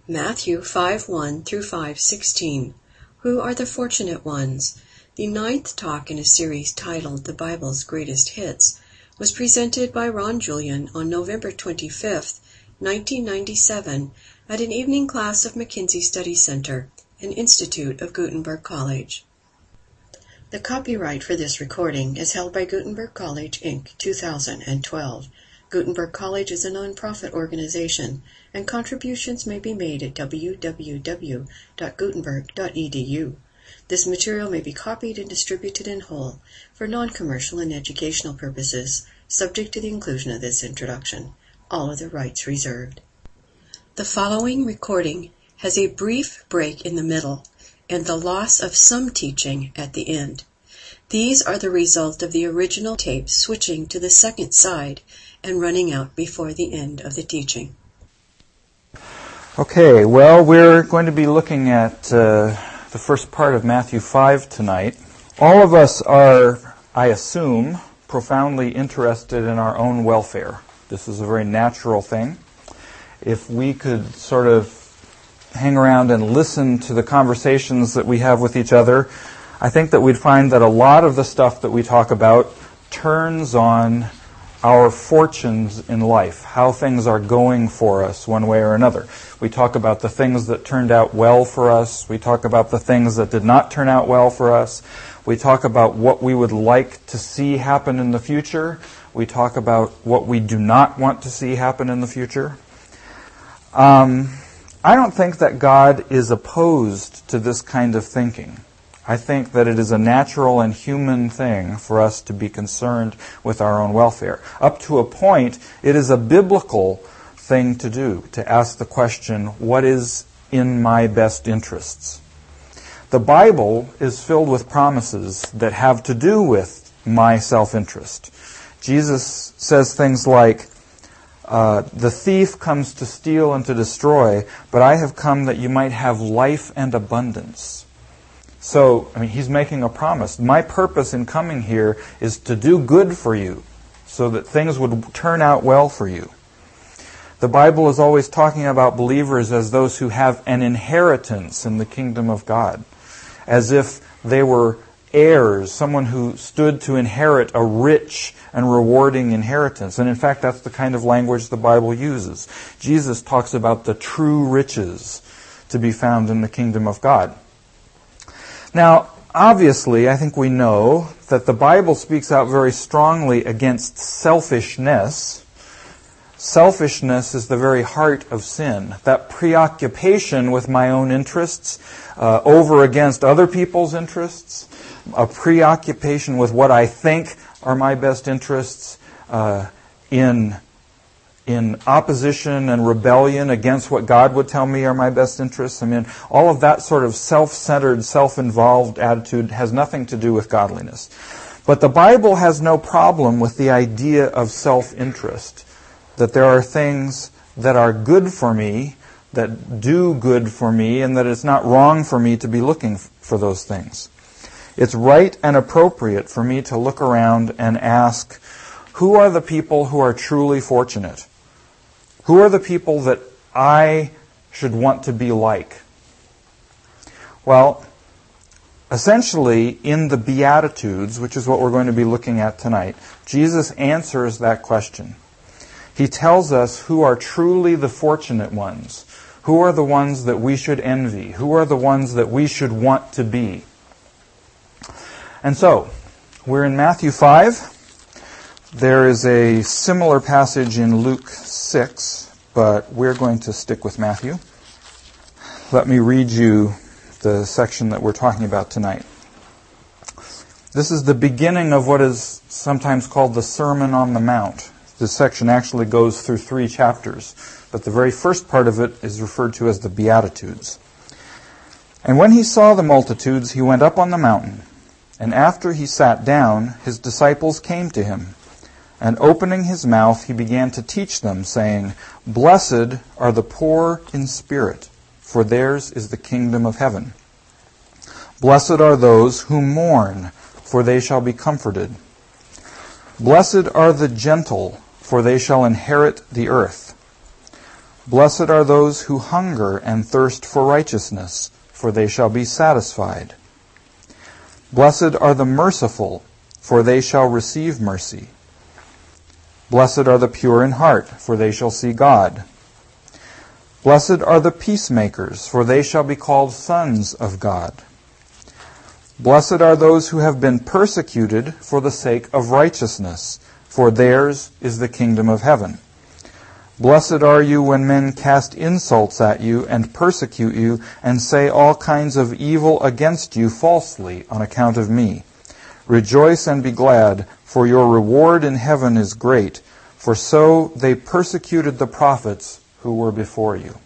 Matthew 5:1 through 5:16. Who are the fortunate ones? The 9th talk in a series titled The Bible's Greatest Hits was presented by Ron Julian on November 25th, 1997 at an evening class of McKinsey Study Center, an institute of Gutenberg College. The copyright for this recording is held by Gutenberg College, Inc., 2012. Gutenberg College is a nonprofit organization, and contributions may be made at www.gutenberg.edu. This material may be copied and distributed in whole for non-commercial and educational purposes, subject to the inclusion of this introduction. All other rights reserved. The following recording has a brief break in the middle and the loss of some teaching at the end. These are the result of the original tape switching to the second side and running out before the end of the teaching. Okay, well, we're going to be looking at the first part of Matthew 5 tonight. All of us are, I assume, profoundly interested in our own welfare. This is a very natural thing. If we could sort of hang around and listen to the conversations that we have with each other, I think that we'd find that a lot of the stuff that we talk about turns on our fortunes in life, how things are going for us one way or another. We talk about the things that turned out well for us. We talk about the things that did not turn out well for us. We talk about what we would like to see happen in the future. We talk about what we do not want to see happen in the future. I don't think that God is opposed to this kind of thinking. I think that it is a natural and human thing for us to be concerned with our own welfare. Up to a point, it is a biblical thing to do, to ask the question, what is in my best interests? The Bible is filled with promises that have to do with my self-interest. Jesus says things like, the thief comes to steal and to destroy, but I have come that you might have life and abundance. So, he's making a promise. My purpose in coming here is to do good for you, so that things would turn out well for you. The Bible is always talking about believers as those who have an inheritance in the kingdom of God, as if they were heirs, someone who stood to inherit a rich and rewarding inheritance. And in fact, that's the kind of language the Bible uses. Jesus talks about the true riches to be found in the kingdom of God. Now, obviously, I think we know that the Bible speaks out very strongly against selfishness. Selfishness is the very heart of sin. That preoccupation with my own interests over against other people's interests, a preoccupation with what I think are my best interests in opposition and rebellion against what God would tell me are my best interests. All of that sort of self-centered, self-involved attitude has nothing to do with godliness. But the Bible has no problem with the idea of self-interest, that there are things that are good for me, that do good for me, and that it's not wrong for me to be looking for those things. It's right and appropriate for me to look around and ask, who are the people who are truly fortunate? Who are the people that I should want to be like? Well, essentially, in the Beatitudes, which is what we're going to be looking at tonight, Jesus answers that question. He tells us who are truly the fortunate ones. Who are the ones that we should envy? Who are the ones that we should want to be? And so, we're in Matthew 5. There is a similar passage in Luke 6, but we're going to stick with Matthew. Let me read you the section that we're talking about tonight. This is the beginning of what is sometimes called the Sermon on the Mount. This section actually goes through 3 chapters, but the very first part of it is referred to as the Beatitudes. And when he saw the multitudes, he went up on the mountain, and after he sat down, his disciples came to him. And opening his mouth, he began to teach them, saying, Blessed are the poor in spirit, for theirs is the kingdom of heaven. Blessed are those who mourn, for they shall be comforted. Blessed are the gentle, for they shall inherit the earth. Blessed are those who hunger and thirst for righteousness, for they shall be satisfied. Blessed are the merciful, for they shall receive mercy. Blessed are the pure in heart, for they shall see God. Blessed are the peacemakers, for they shall be called sons of God. Blessed are those who have been persecuted for the sake of righteousness, for theirs is the kingdom of heaven. Blessed are you when men cast insults at you and persecute you and say all kinds of evil against you falsely on account of me. Rejoice and be glad, for your reward in heaven is great, for so they persecuted the prophets who were before you.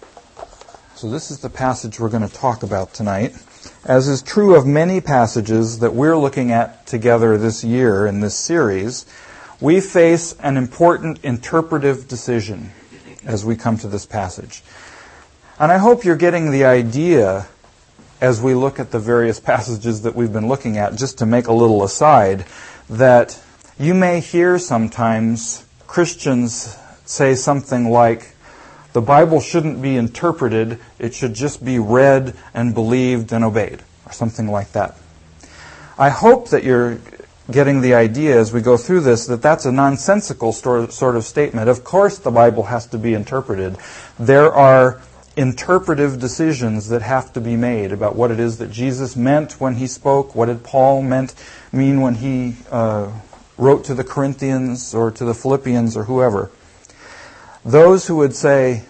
So this is the passage we're going to talk about tonight. As is true of many passages that we're looking at together this year in this series, we face an important interpretive decision as we come to this passage. And I hope you're getting the idea as we look at the various passages that we've been looking at, just to make a little aside, that you may hear sometimes Christians say something like, the Bible shouldn't be interpreted, it should just be read and believed and obeyed, or something like that. I hope that you're getting the idea as we go through this that that's a nonsensical sort of statement. Of course the Bible has to be interpreted. There are interpretive decisions that have to be made about what it is that Jesus meant when he spoke, what did Paul mean when he wrote to the Corinthians or to the Philippians or whoever. Those who would say,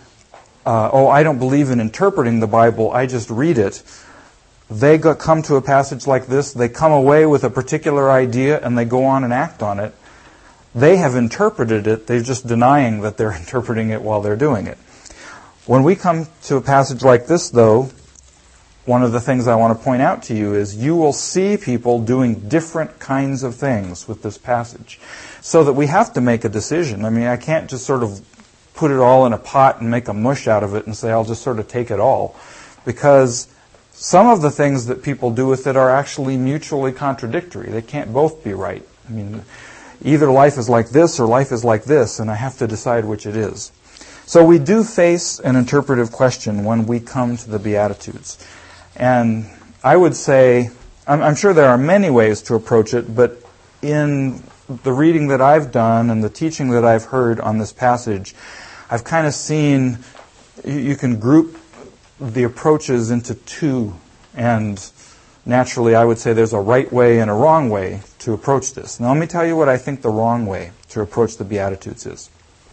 I don't believe in interpreting the Bible, I just read it, they come to a passage like this, they come away with a particular idea and they go on and act on it. They have interpreted it, they're just denying that they're interpreting it while they're doing it. When we come to a passage like this, though, one of the things I want to point out to you is you will see people doing different kinds of things with this passage. So that we have to make a decision. I mean, I can't just sort of put it all in a pot and make a mush out of it and say, I'll just sort of take it all. Because some of the things that people do with it are actually mutually contradictory. They can't both be right. I mean, either life is like this or life is like this, and I have to decide which it is. So we do face an interpretive question when we come to the Beatitudes. And I would say, I'm sure there are many ways to approach it, but in the reading that I've done and the teaching that I've heard on this passage, I've kind of seen you can group the approaches into two, and naturally I would say there's a right way and a wrong way to approach this. Now let me tell you what I think the wrong way to approach the Beatitudes is.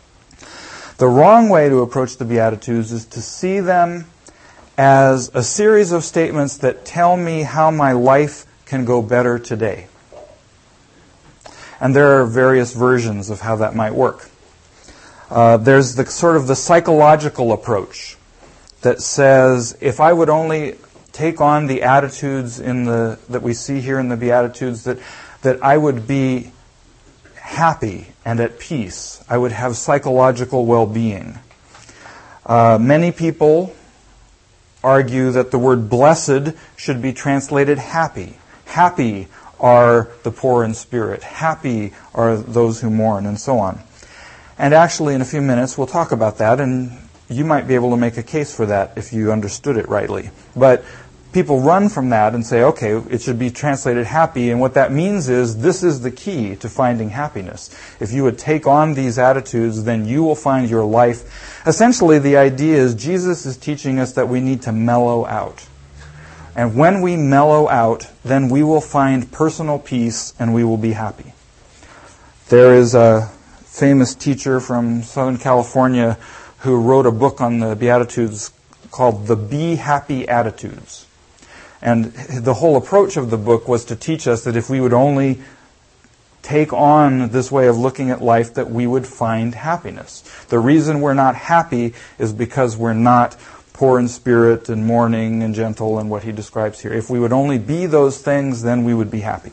The wrong way to approach the Beatitudes is to see them as a series of statements that tell me how my life can go better today. And there are various versions of how that might work. There's the sort of the psychological approach that says, if I would only take on the attitudes that we see here in the Beatitudes, that I would be happy and at peace. I would have psychological well-being. Many people argue that the word blessed should be translated happy. Happy are the poor in spirit. Happy are those who mourn, and so on. And actually, in a few minutes, we'll talk about that, and you might be able to make a case for that if you understood it rightly. But people run from that and say, okay, it should be translated happy, and what that means is this is the key to finding happiness. If you would take on these attitudes, then you will find your life. Essentially, the idea is Jesus is teaching us that we need to mellow out. And when we mellow out, then we will find personal peace and we will be happy. There is a famous teacher from Southern California who wrote a book on the Beatitudes called The Be Happy Attitudes. And the whole approach of the book was to teach us that if we would only take on this way of looking at life, that we would find happiness. The reason we're not happy is because we're not poor in spirit and mourning and gentle and what he describes here. If we would only be those things, then we would be happy.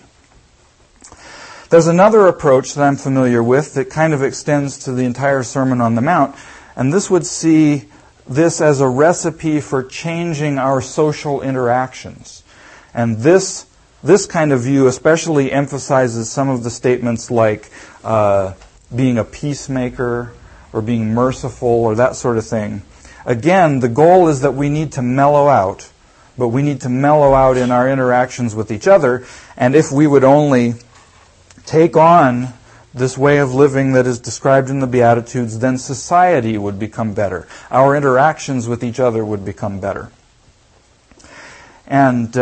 There's another approach that I'm familiar with that kind of extends to the entire Sermon on the Mount, and this would see this as a recipe for changing our social interactions. And this kind of view especially emphasizes some of the statements like being a peacemaker, or being merciful or that sort of thing. Again, the goal is that we need to mellow out, but we need to mellow out in our interactions with each other. And if we would only take on this way of living that is described in the Beatitudes, then society would become better. Our interactions with each other would become better. And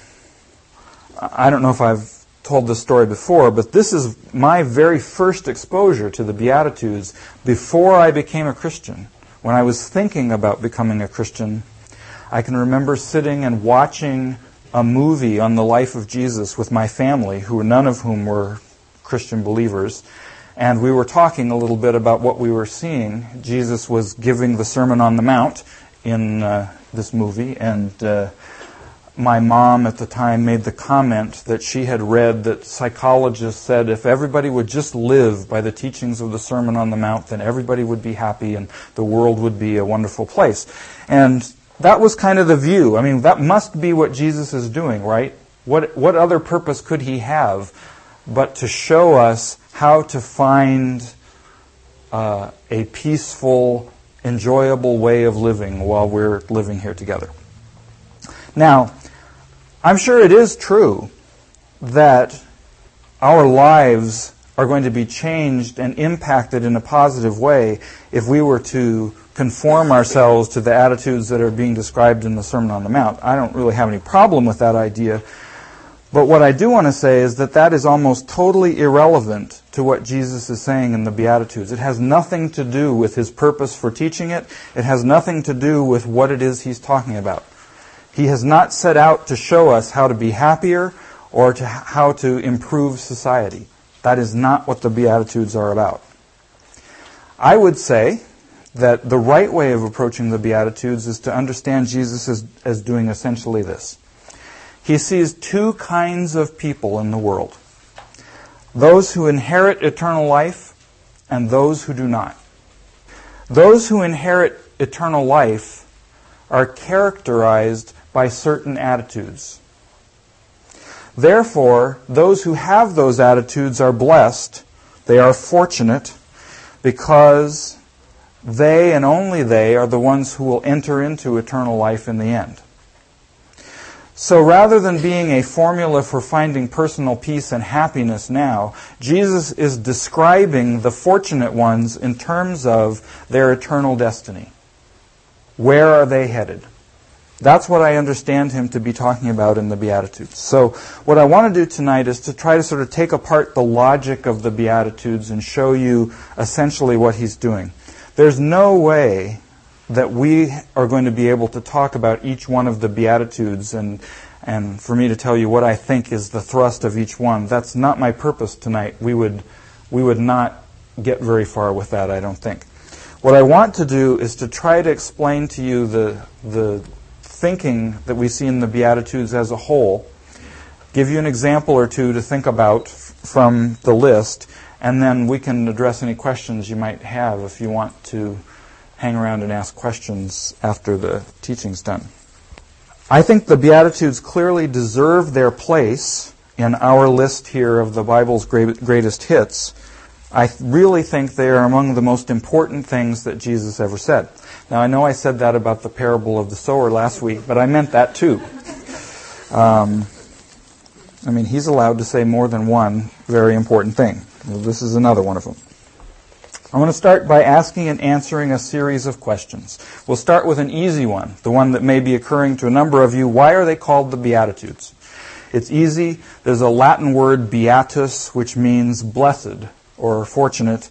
I don't know if I've told this story before, but this is my very first exposure to the Beatitudes before I became a Christian. When I was thinking about becoming a Christian, I can remember sitting and watching a movie on the life of Jesus with my family, none of whom were Christian believers, and we were talking a little bit about what we were seeing. Jesus was giving the Sermon on the Mount in this movie, and my mom at the time made the comment that she had read that psychologists said if everybody would just live by the teachings of the Sermon on the Mount, then everybody would be happy and the world would be a wonderful place. And that was kind of the view. I mean, that must be what Jesus is doing, right? What other purpose could he have but to show us how to find a peaceful, enjoyable way of living while we're living here together? Now, I'm sure it is true that our lives are going to be changed and impacted in a positive way if we were to conform ourselves to the attitudes that are being described in the Sermon on the Mount. I don't really have any problem with that idea. But what I do want to say is that that is almost totally irrelevant to what Jesus is saying in the Beatitudes. It has nothing to do with his purpose for teaching it. It has nothing to do with what it is he's talking about. He has not set out to show us how to be happier or how to improve society. That is not what the Beatitudes are about. I would say that the right way of approaching the Beatitudes is to understand Jesus as doing essentially this. He sees two kinds of people in the world: those who inherit eternal life and those who do not. Those who inherit eternal life are characterized by certain attitudes. Therefore, those who have those attitudes are blessed. They are fortunate because they and only they are the ones who will enter into eternal life in the end. So rather than being a formula for finding personal peace and happiness now, Jesus is describing the fortunate ones in terms of their eternal destiny. Where are they headed? That's what I understand him to be talking about in the Beatitudes. So what I want to do tonight is to try to sort of take apart the logic of the Beatitudes and show you essentially what he's doing. There's no way that we are going to be able to talk about each one of the Beatitudes and for me to tell you what I think is the thrust of each one. That's not my purpose tonight. We would not get very far with that, I don't think. What I want to do is to try to explain to you the thinking that we see in the Beatitudes as a whole, give you an example or two to think about from the list, and then we can address any questions you might have if you want to hang around and ask questions after the teaching's done. I think the Beatitudes clearly deserve their place in our list here of the Bible's greatest hits. I really think they are among the most important things that Jesus ever said. Now, I know I said that about the parable of the sower last week, but I meant that too. He's allowed to say more than one very important thing. Well, this is another one of them. I want to start by asking and answering a series of questions. We'll start with an easy one, the one that may be occurring to a number of you. Why are they called the Beatitudes? It's easy. There's a Latin word, beatus, which means blessed or fortunate.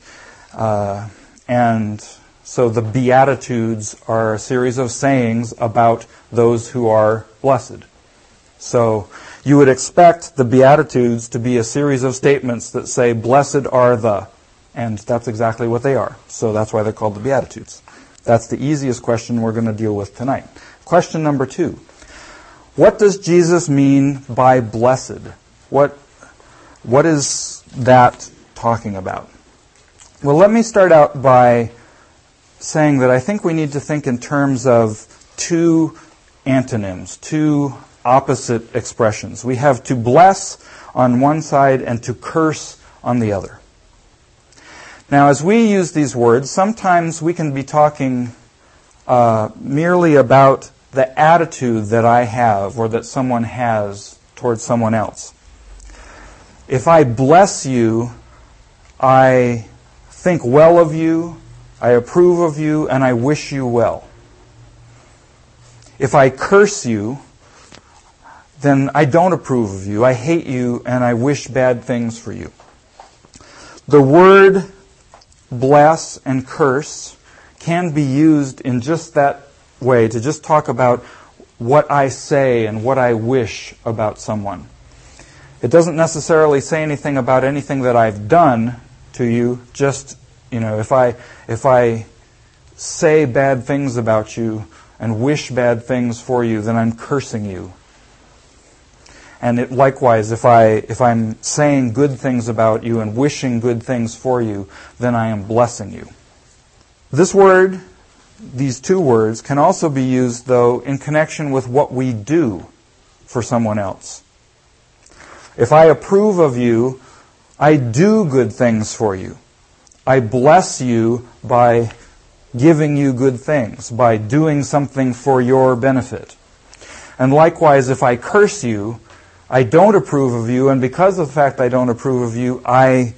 And so the Beatitudes are a series of sayings about those who are blessed. So you would expect the Beatitudes to be a series of statements that say, blessed are the, and that's exactly what they are. So that's why they're called the Beatitudes. That's the easiest question we're going to deal with tonight. Question number 2. What does Jesus mean by blessed? What is that talking about? Well, let me start out by saying that I think we need to think in terms of two antonyms, two opposite expressions. We have to bless on one side and to curse on the other. Now, as we use these words, sometimes we can be talking merely about the attitude that I have or that someone has towards someone else. If I bless you, I think well of you, I approve of you, and I wish you well. If I curse you, then I don't approve of you, I hate you, and I wish bad things for you. The word bless and curse can be used in just that way, to just talk about what I say and what I wish about someone. It doesn't necessarily say anything about anything that I've done to you. Just, if I say bad things about you and wish bad things for you, then I'm cursing you. And likewise, if I'm saying good things about you and wishing good things for you, then I am blessing you. This word, these two words, can also be used, though, in connection with what we do for someone else. If I approve of you, I do good things for you. I bless you by giving you good things, by doing something for your benefit. And likewise, if I curse you, I don't approve of you, and because of the fact I don't approve of you, I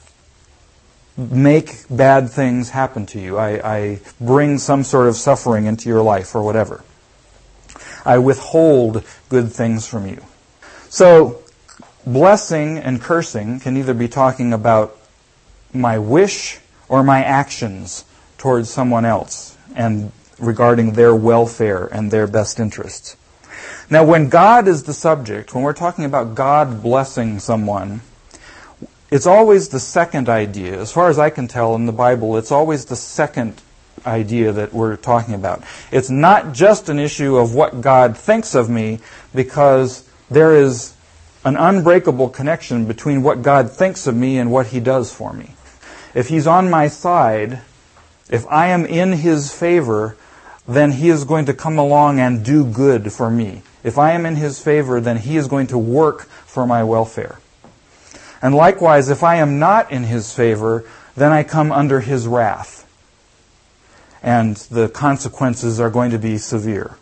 make bad things happen to you. I bring some sort of suffering into your life or whatever. I withhold good things from you. So, blessing and cursing can either be talking about my wish or my actions towards someone else and regarding their welfare and their best interests. Now, when God is the subject, when we're talking about God blessing someone, it's always the second idea. As far as I can tell in the Bible, it's always the second idea that we're talking about. It's not just an issue of what God thinks of me, because there is an unbreakable connection between what God thinks of me and what He does for me. If He's on my side, if I am in His favor, then He is going to come along and do good for me. If I am in His favor, then He is going to work for my welfare. And likewise, if I am not in His favor, then I come under His wrath. And the consequences are going to be severe.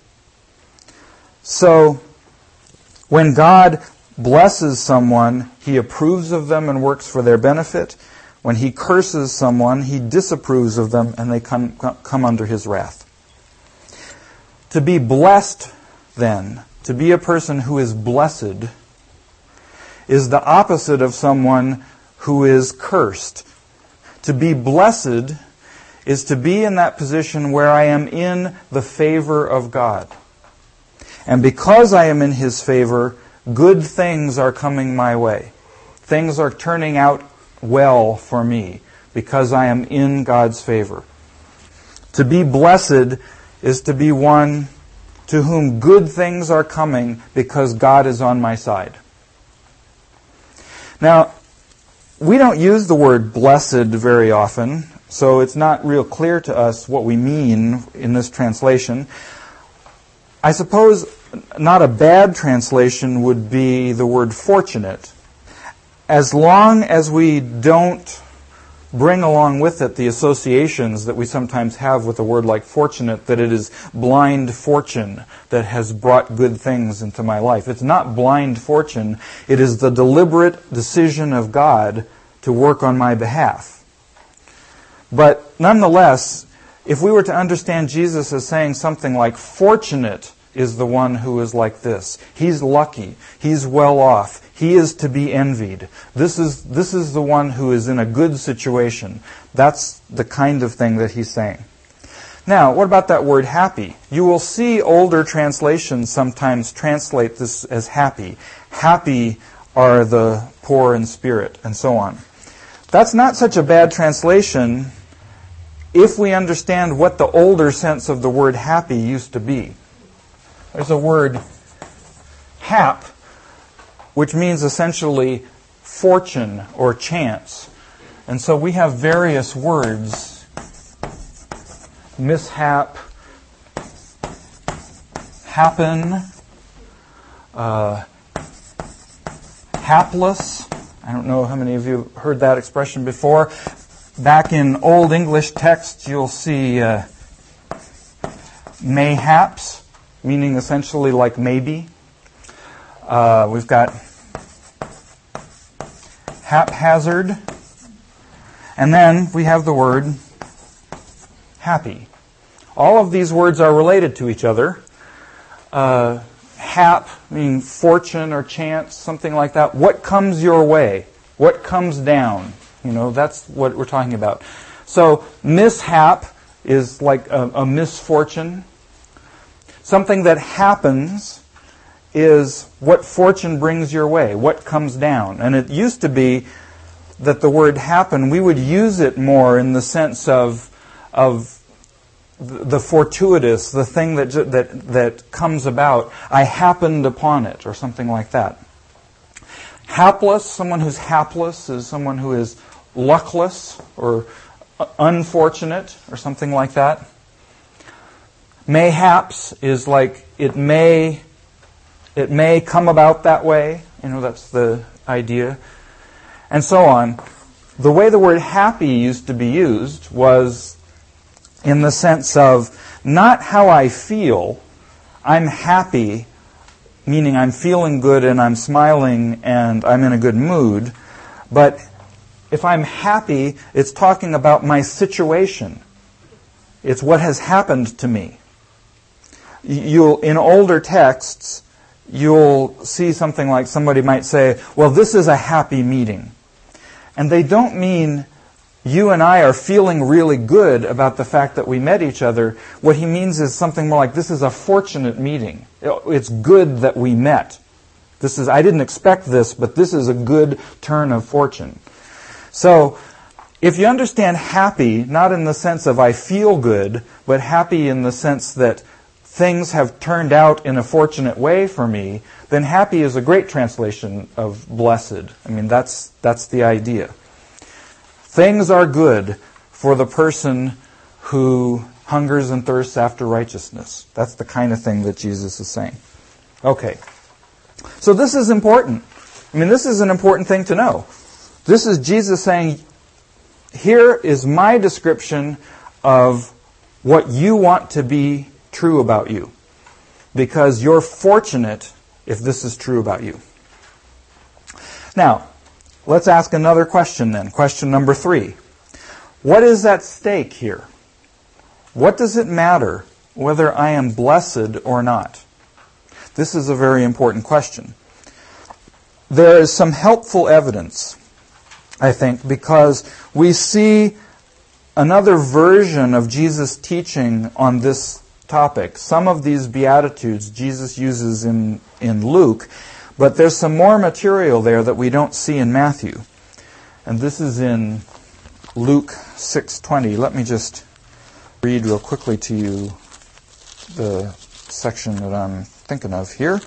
So, when God blesses someone, He approves of them and works for their benefit. When He curses someone, He disapproves of them and they come under His wrath. To be blessed, then, to be a person who is blessed, is the opposite of someone who is cursed. To be blessed is to be in that position where I am in the favor of God. And because I am in His favor, good things are coming my way. Things are turning out well for me because I am in God's favor. To be blessed is to be one to whom good things are coming because God is on my side. Now, we don't use the word blessed very often, so it's not real clear to us what we mean in this translation. I suppose not a bad translation would be the word fortunate. As long as we don't bring along with it the associations that we sometimes have with a word like fortunate, that it is blind fortune that has brought good things into my life. It's not blind fortune. It is the deliberate decision of God to work on my behalf. But nonetheless, if we were to understand Jesus as saying something like, fortunate is the one who is like this. He's lucky. He's well off. He is to be envied. This is the one who is in a good situation. That's the kind of thing that he's saying. Now, what about that word happy? You will see older translations sometimes translate this as happy. Happy are the poor in spirit, and so on. That's not such a bad translation if we understand what the older sense of the word happy used to be. There's a word, hap, which means essentially fortune or chance. And so we have various words, mishap, happen, hapless. I don't know how many of you have heard that expression before. Back in Old English texts, you'll see mayhaps, meaning essentially like maybe. We've got haphazard. And then we have the word happy. All of these words are related to each other. Hap, meaning fortune or chance, something like that. What comes your way? What comes down? That's what we're talking about. So mishap is like a misfortune. Something that happens is what fortune brings your way, what comes down. And it used to be that the word happen, we would use it more in the sense of the fortuitous, the thing that comes about. I happened upon it, or something like that. Hapless, someone who's hapless is someone who is luckless or unfortunate, or something like that. Mayhaps is like it may come about that way. That's the idea. And so on. The way the word happy used to be used was in the sense of not how I feel. I'm happy, meaning I'm feeling good and I'm smiling and I'm in a good mood. But if I'm happy, it's talking about my situation. It's what has happened to me. In older texts, you'll see something like somebody might say, well, this is a happy meeting. And they don't mean you and I are feeling really good about the fact that we met each other. What he means is something more like, this is a fortunate meeting. It's good that we met. I didn't expect this, but this is a good turn of fortune. So, if you understand happy, not in the sense of I feel good, but happy in the sense that things have turned out in a fortunate way for me, then happy is a great translation of blessed. That's the idea. Things are good for the person who hungers and thirsts after righteousness. That's the kind of thing that Jesus is saying. Okay. So this is important. This is an important thing to know. This is Jesus saying, here is my description of what you want to be true about you. Because you're fortunate if this is true about you. Now, let's ask another question then. Question number 3. What is at stake here? What does it matter whether I am blessed or not? This is a very important question. There is some helpful evidence, I think, because we see another version of Jesus' teaching on this topic. Some of these Beatitudes Jesus uses in Luke, but there's some more material there that we don't see in Matthew. And this is in Luke 6:20. Let me just read real quickly to you the section that I'm thinking of here.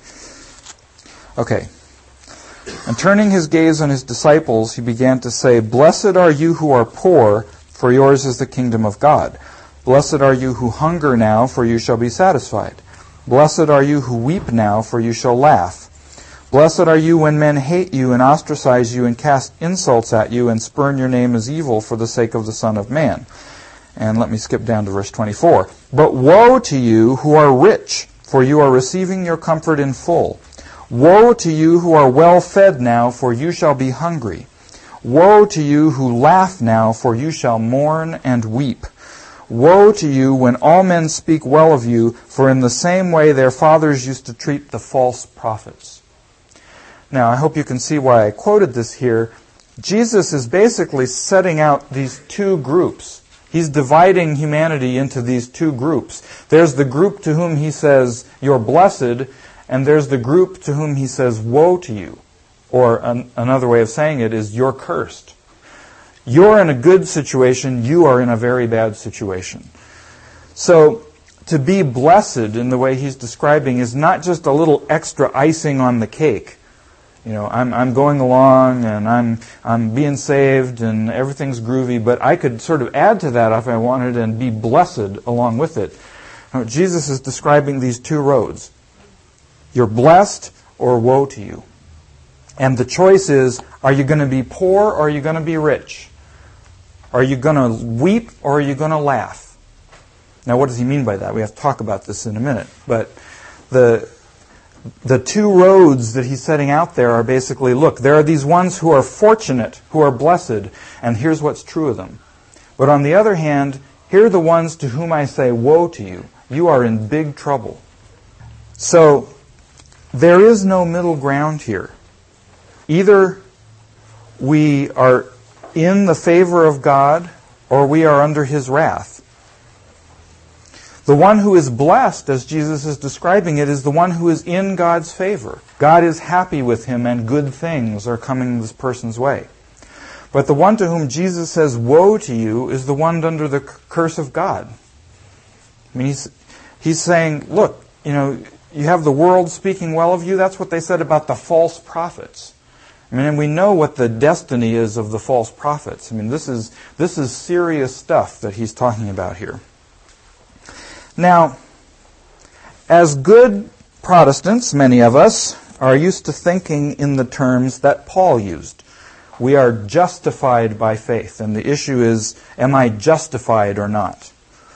Okay. And turning his gaze on his disciples, he began to say, "Blessed are you who are poor, for yours is the kingdom of God. Blessed are you who hunger now, for you shall be satisfied. Blessed are you who weep now, for you shall laugh. Blessed are you when men hate you and ostracize you and cast insults at you and spurn your name as evil for the sake of the Son of Man." And let me skip down to verse 24. "But woe to you who are rich, for you are receiving your comfort in full. Woe to you who are well fed now, for you shall be hungry. Woe to you who laugh now, for you shall mourn and weep. Woe to you when all men speak well of you, for in the same way their fathers used to treat the false prophets." Now, I hope you can see why I quoted this here. Jesus is basically setting out these two groups. He's dividing humanity into these two groups. There's the group to whom he says, "You're blessed," and there's the group to whom he says, "Woe to you." Or another way of saying it is, "You're cursed." You're in a good situation, you are in a very bad situation. So, to be blessed in the way he's describing is not just a little extra icing on the cake. I'm going along and I'm being saved and everything's groovy, but I could sort of add to that if I wanted and be blessed along with it. Now, Jesus is describing these two roads. You're blessed or woe to you. And the choice is, are you going to be poor or are you going to be rich? Are you going to weep or are you going to laugh? Now, what does he mean by that? We have to talk about this in a minute. But the two roads that he's setting out there are basically, look, there are these ones who are fortunate, who are blessed, and here's what's true of them. But on the other hand, here are the ones to whom I say, woe to you. You are in big trouble. So, there is no middle ground here. Either we are in the favor of God, or we are under His wrath. The one who is blessed, as Jesus is describing it, is the one who is in God's favor. God is happy with him, and good things are coming this person's way. But the one to whom Jesus says, woe to you, is the one under the curse of God. I mean, he's saying, look, you have the world speaking well of you. That's what they said about the false prophets. I mean, and we know what the destiny is of the false prophets. I mean, this is serious stuff that he's talking about here. Now, as good Protestants, many of us are used to thinking in the terms that Paul used. We are justified by faith, and the issue is, am I justified or not?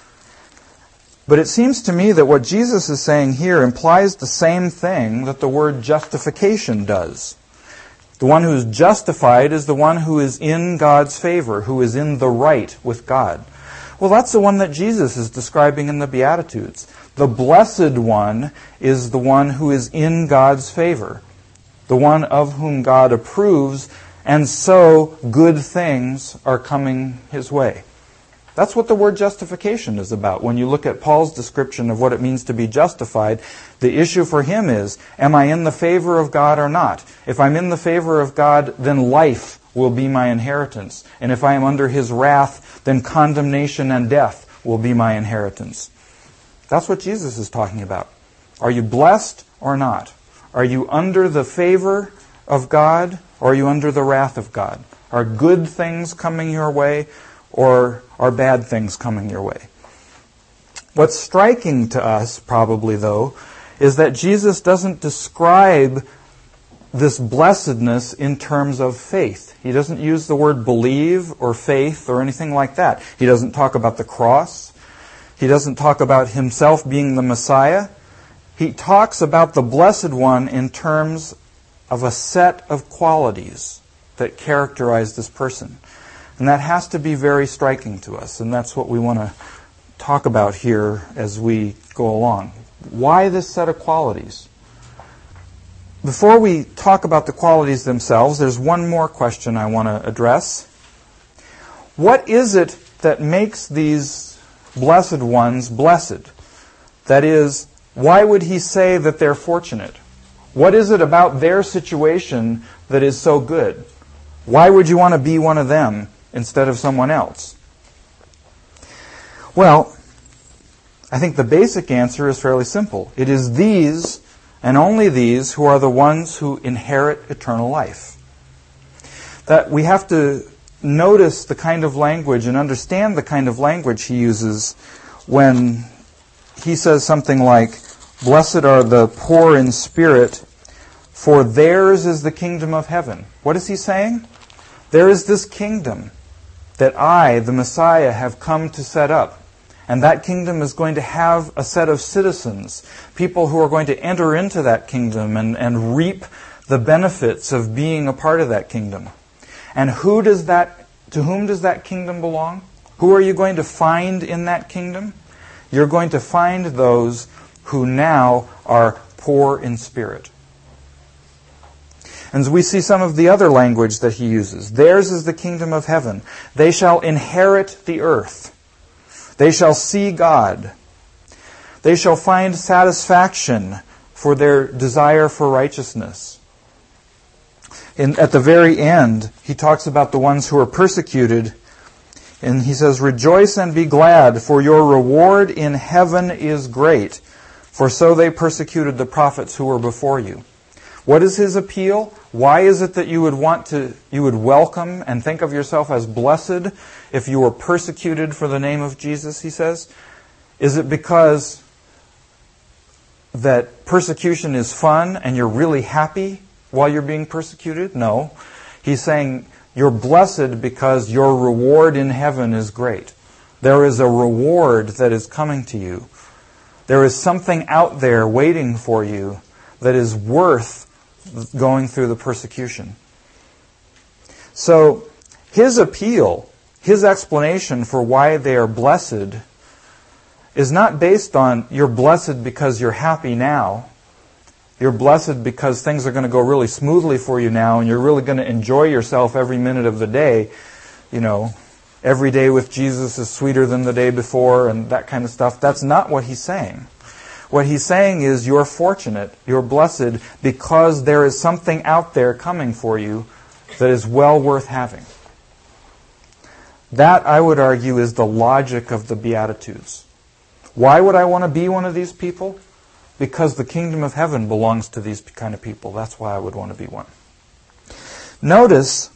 But it seems to me that what Jesus is saying here implies the same thing that the word justification does. The one who is justified is the one who is in God's favor, who is in the right with God. Well, that's the one that Jesus is describing in the Beatitudes. The blessed one is the one who is in God's favor, the one of whom God approves, and so good things are coming his way. That's what the word justification is about. When you look at Paul's description of what it means to be justified, the issue for him is, am I in the favor of God or not? If I'm in the favor of God, then life will be my inheritance. And if I am under His wrath, then condemnation and death will be my inheritance. That's what Jesus is talking about. Are you blessed or not? Are you under the favor of God or are you under the wrath of God? Are good things coming your way or are bad things coming your way? What's striking to us, probably though, is that Jesus doesn't describe this blessedness in terms of faith. He doesn't use the word believe or faith or anything like that. He doesn't talk about the cross. He doesn't talk about Himself being the Messiah. He talks about the Blessed One in terms of a set of qualities that characterize this person. And that has to be very striking to us, and that's what we want to talk about here as we go along. Why this set of qualities? Before we talk about the qualities themselves, there's one more question I want to address. What is it that makes these blessed ones blessed? That is, why would he say that they're fortunate? What is it about their situation that is so good? Why would you want to be one of them instead of someone else? Well, I think the basic answer is fairly simple. It is these and only these who are the ones who inherit eternal life. That we have to notice the kind of language and understand the kind of language he uses when he says something like, blessed are the poor in spirit, for theirs is the kingdom of heaven. What is he saying? There is this kingdom that I, the Messiah, have come to set up. And that kingdom is going to have a set of citizens, people who are going to enter into that kingdom and reap the benefits of being a part of that kingdom. And to whom does that kingdom belong? Who are you going to find in that kingdom? You're going to find those who now are poor in spirit. And we see some of the other language that he uses. Theirs is the kingdom of heaven. They shall inherit the earth. They shall see God. They shall find satisfaction for their desire for righteousness. At the very end, he talks about the ones who are persecuted, and he says, rejoice and be glad, for your reward in heaven is great, for so they persecuted the prophets who were before you. What is his appeal? Why is it that you would welcome and think of yourself as blessed if you were persecuted for the name of Jesus, he says? Is it because that persecution is fun and you're really happy while you're being persecuted? No. He's saying You're blessed because your reward in heaven is great. There is a reward that is coming to you. There is something out there waiting for you that is worth going through the persecution. So, his appeal, his explanation for why they are blessed is not based on you're blessed because you're happy now. You're blessed because things are going to go really smoothly for you now and you're really going to enjoy yourself every minute of the day. You know, every day with Jesus is sweeter than the day before and that kind of stuff. That's not what he's saying. What he's saying is you're fortunate, you're blessed because there is something out there coming for you that is well worth having. That, I would argue, is the logic of the Beatitudes. Why would I want to be one of these people? Because the kingdom of heaven belongs to these kind of people. That's why I would want to be one. Notice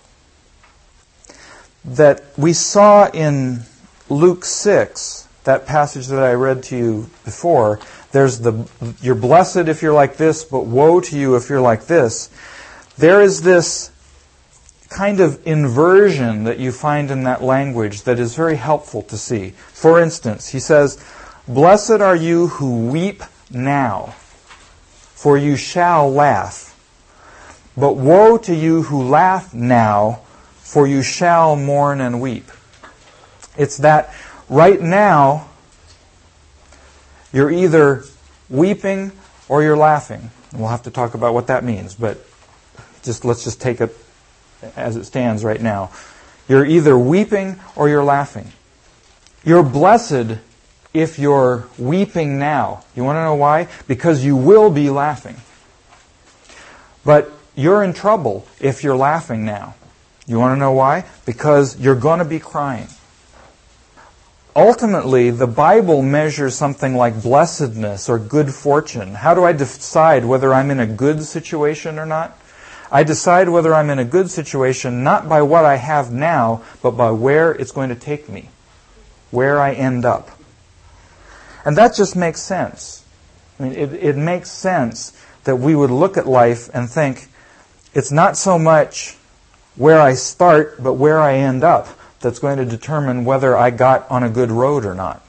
that we saw in Luke 6, that passage that I read to you before, there's you're blessed if you're like this, but woe to you if you're like this. There is this kind of inversion that you find in that language that is very helpful to see. For instance, he says, "Blessed are you who weep now, for you shall laugh. But woe to you who laugh now, for you shall mourn and weep." It's that right now, you're either weeping or you're laughing. And we'll have to talk about what that means, but let's just take it as it stands right now. You're either weeping or you're laughing. You're blessed if you're weeping now. You want to know why? Because you will be laughing. But you're in trouble if you're laughing now. You want to know why? Because you're going to be crying. Ultimately, the Bible measures something like blessedness or good fortune. How do I decide whether I'm in a good situation or not? I decide whether I'm in a good situation not by what I have now, but by where it's going to take me, where I end up. And that just makes sense. I mean, it makes sense that we would look at life and think, it's not so much where I start, but where I end up that's going to determine whether I got on a good road or not.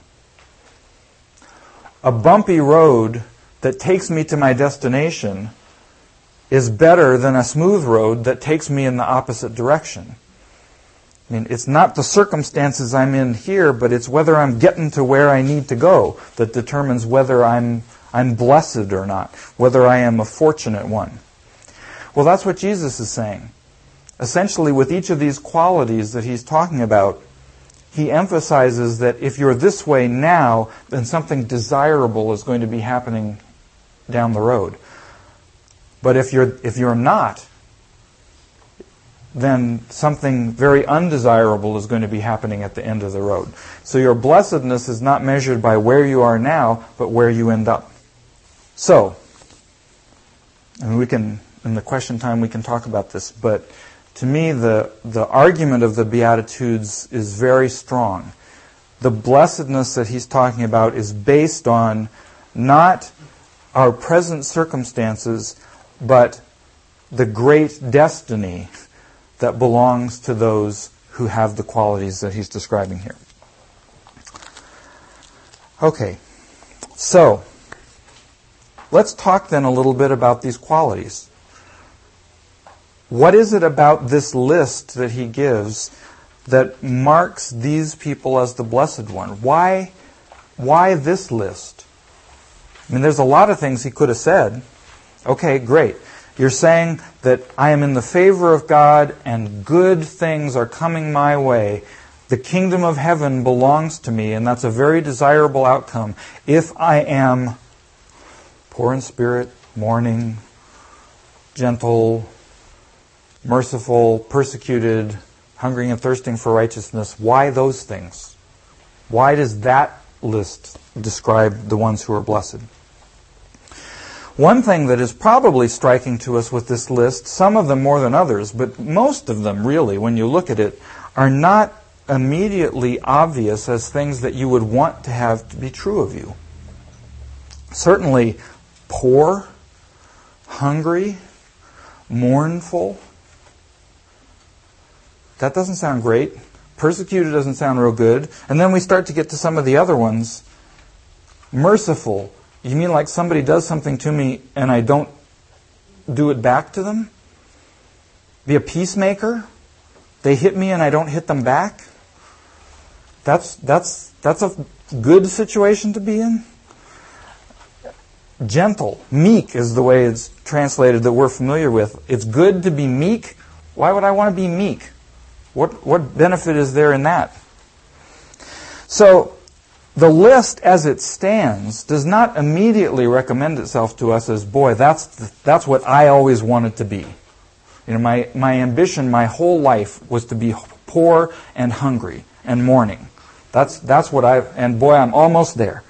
A bumpy road that takes me to my destination is better than a smooth road that takes me in the opposite direction. I mean, it's not the circumstances I'm in here, but it's whether I'm getting to where I need to go that determines whether I'm blessed or not, whether I am a fortunate one. Well, that's what Jesus is saying. Essentially, with each of these qualities that he's talking about, he emphasizes that if you're this way now, then something desirable is going to be happening down the road. But if you're not, then something very undesirable is going to be happening at the end of the road. So your blessedness is not measured by where you are now, but where you end up. So, and we can, in the question time, we can talk about this, but to me, the argument of the Beatitudes is very strong. The blessedness that he's talking about is based on not our present circumstances, but the great destiny that belongs to those who have the qualities that he's describing here. Okay, so let's talk then a little bit about these qualities. What is it about this list that he gives that marks these people as the blessed one? Why this list? I mean, there's a lot of things he could have said. Okay, great. You're saying that I am in the favor of God and good things are coming my way. The kingdom of heaven belongs to me, and that's a very desirable outcome if I am poor in spirit, mourning, gentle, merciful, persecuted, hungering and thirsting for righteousness. Why those things? Why does that list describe the ones who are blessed? One thing that is probably striking to us with this list, some of them more than others, but most of them really, when you look at it, are not immediately obvious as things that you would want to have to be true of you. Certainly poor, hungry, mournful, that doesn't sound great. Persecuted doesn't sound real good. And then we start to get to some of the other ones. Merciful. You mean like somebody does something to me and I don't do it back to them? Be a peacemaker? They hit me and I don't hit them back? That's a good situation to be in? Gentle. Meek is the way it's translated that we're familiar with. It's good to be meek. Why would I want to be meek? What benefit is there in that? So, the list as it stands does not immediately recommend itself to us as, boy, that's what I always wanted to be. You know, my ambition, my whole life was to be poor and hungry and mourning. That's what and boy, I'm almost there.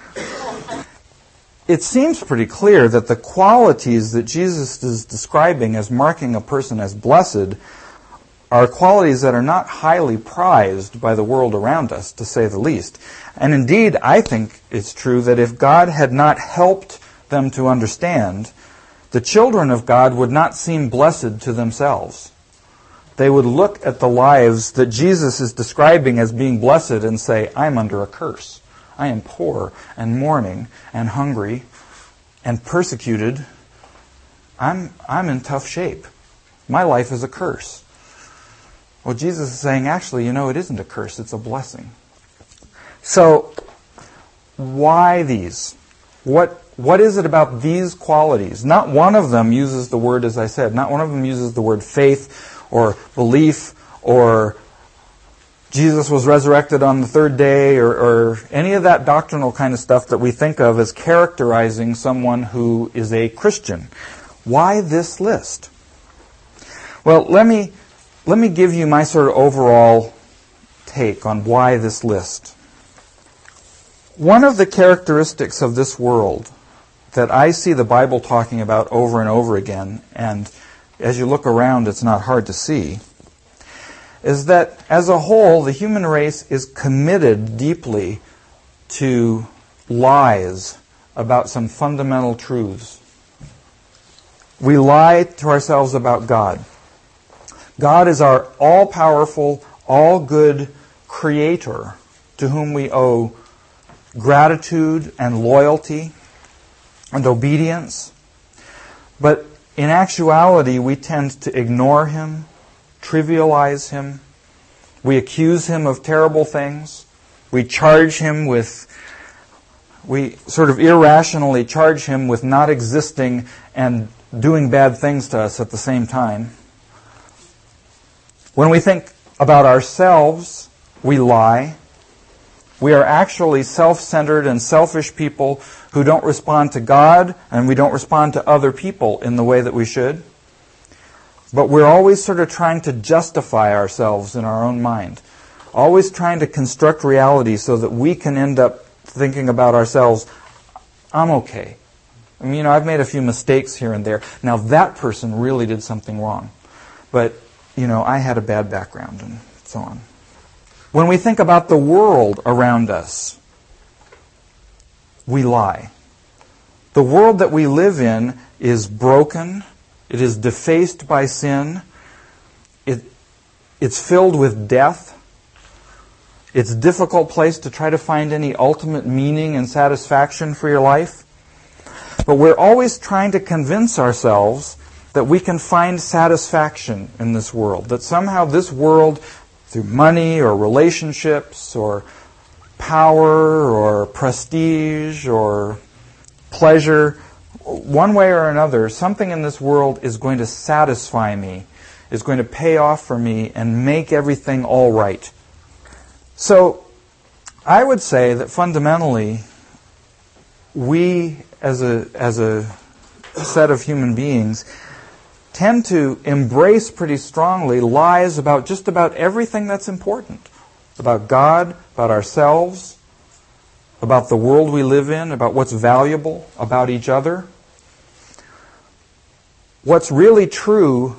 It seems pretty clear that the qualities that Jesus is describing as marking a person as blessed are qualities that are not highly prized by the world around us, to say the least. And indeed, I think it's true that if God had not helped them to understand, the children of God would not seem blessed to themselves. They would look at the lives that Jesus is describing as being blessed and say, I'm under a curse. I am poor and mourning and hungry and persecuted. I'm in tough shape. My life is a curse. Well, Jesus is saying, actually, it isn't a curse, it's a blessing. So, why these? What is it about these qualities? Not one of them uses the word, as I said, not one of them uses the word faith or belief or Jesus was resurrected on the third day or any of that doctrinal kind of stuff that we think of as characterizing someone who is a Christian. Why this list? Well, let me give you my sort of overall take on why this list. One of the characteristics of this world that I see the Bible talking about over and over again, and as you look around it's not hard to see, is that as a whole the human race is committed deeply to lies about some fundamental truths. We lie to ourselves about God. God is our all-powerful, all-good creator to whom we owe gratitude and loyalty and obedience. But in actuality, we tend to ignore Him, trivialize Him. We accuse Him of terrible things. We sort of irrationally charge Him with not existing and doing bad things to us at the same time. When we think about ourselves, we lie. We are actually self-centered and selfish people who don't respond to God and we don't respond to other people in the way that we should. But we're always sort of trying to justify ourselves in our own mind. Always trying to construct reality so that we can end up thinking about ourselves, I'm okay. I mean, I've made a few mistakes here and there. Now that person really did something wrong. But, I had a bad background and so on. When we think about the world around us, we lie. The world that we live in is broken. It is defaced by sin. It's filled with death. It's a difficult place to try to find any ultimate meaning and satisfaction for your life. But we're always trying to convince ourselves that we can find satisfaction in this world. That somehow this world, through money or relationships or power or prestige or pleasure, one way or another, something in this world is going to satisfy me, is going to pay off for me and make everything all right. So I would say that fundamentally we as a set of human beings tend to embrace pretty strongly lies about just about everything that's important. About God, about ourselves, about the world we live in, about what's valuable, about each other. What's really true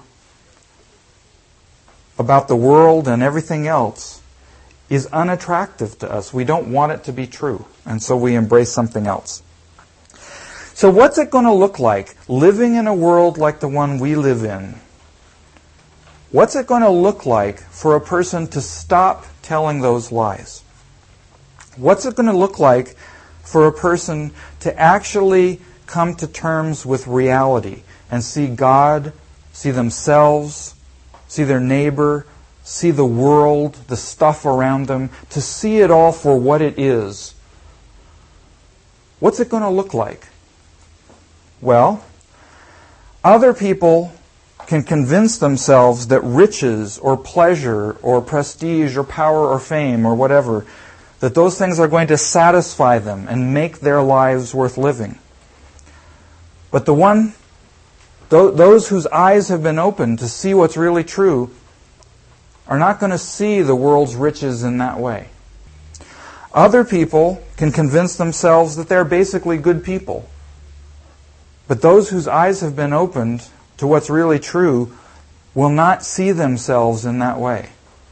about the world and everything else is unattractive to us. We don't want it to be true, and so we embrace something else. So what's it going to look like living in a world like the one we live in, What's it going to look like for a person to stop telling those lies? What's it going to look like for a person to actually come to terms with reality and see God, see themselves, see their neighbor, see the world, the stuff around them, to see it all for what it is? What's it going to look like? Well, other people can convince themselves that riches or pleasure or prestige or power or fame or whatever, that those things are going to satisfy them and make their lives worth living. But those whose eyes have been opened to see what's really true are not going to see the world's riches in that way. Other people can convince themselves that they're basically good people. But those whose eyes have been opened to what's really true will not see themselves in that way.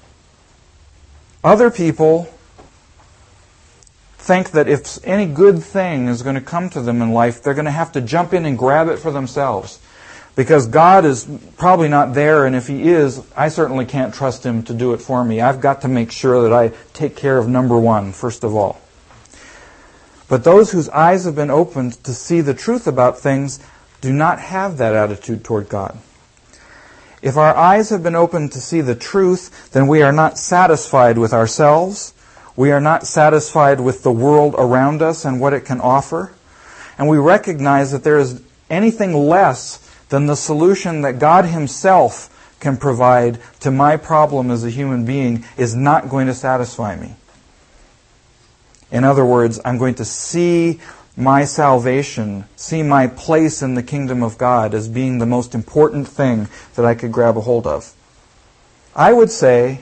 Other people think that if any good thing is going to come to them in life, they're going to have to jump in and grab it for themselves. Because God is probably not there, and if He is, I certainly can't trust Him to do it for me. I've got to make sure that I take care of number one, first of all. But those whose eyes have been opened to see the truth about things do not have that attitude toward God. If our eyes have been opened to see the truth, then we are not satisfied with ourselves. We are not satisfied with the world around us and what it can offer. And we recognize that there is anything less than the solution that God Himself can provide to my problem as a human being is not going to satisfy me. In other words, I'm going to see my salvation, see my place in the kingdom of God as being the most important thing that I could grab a hold of. I would say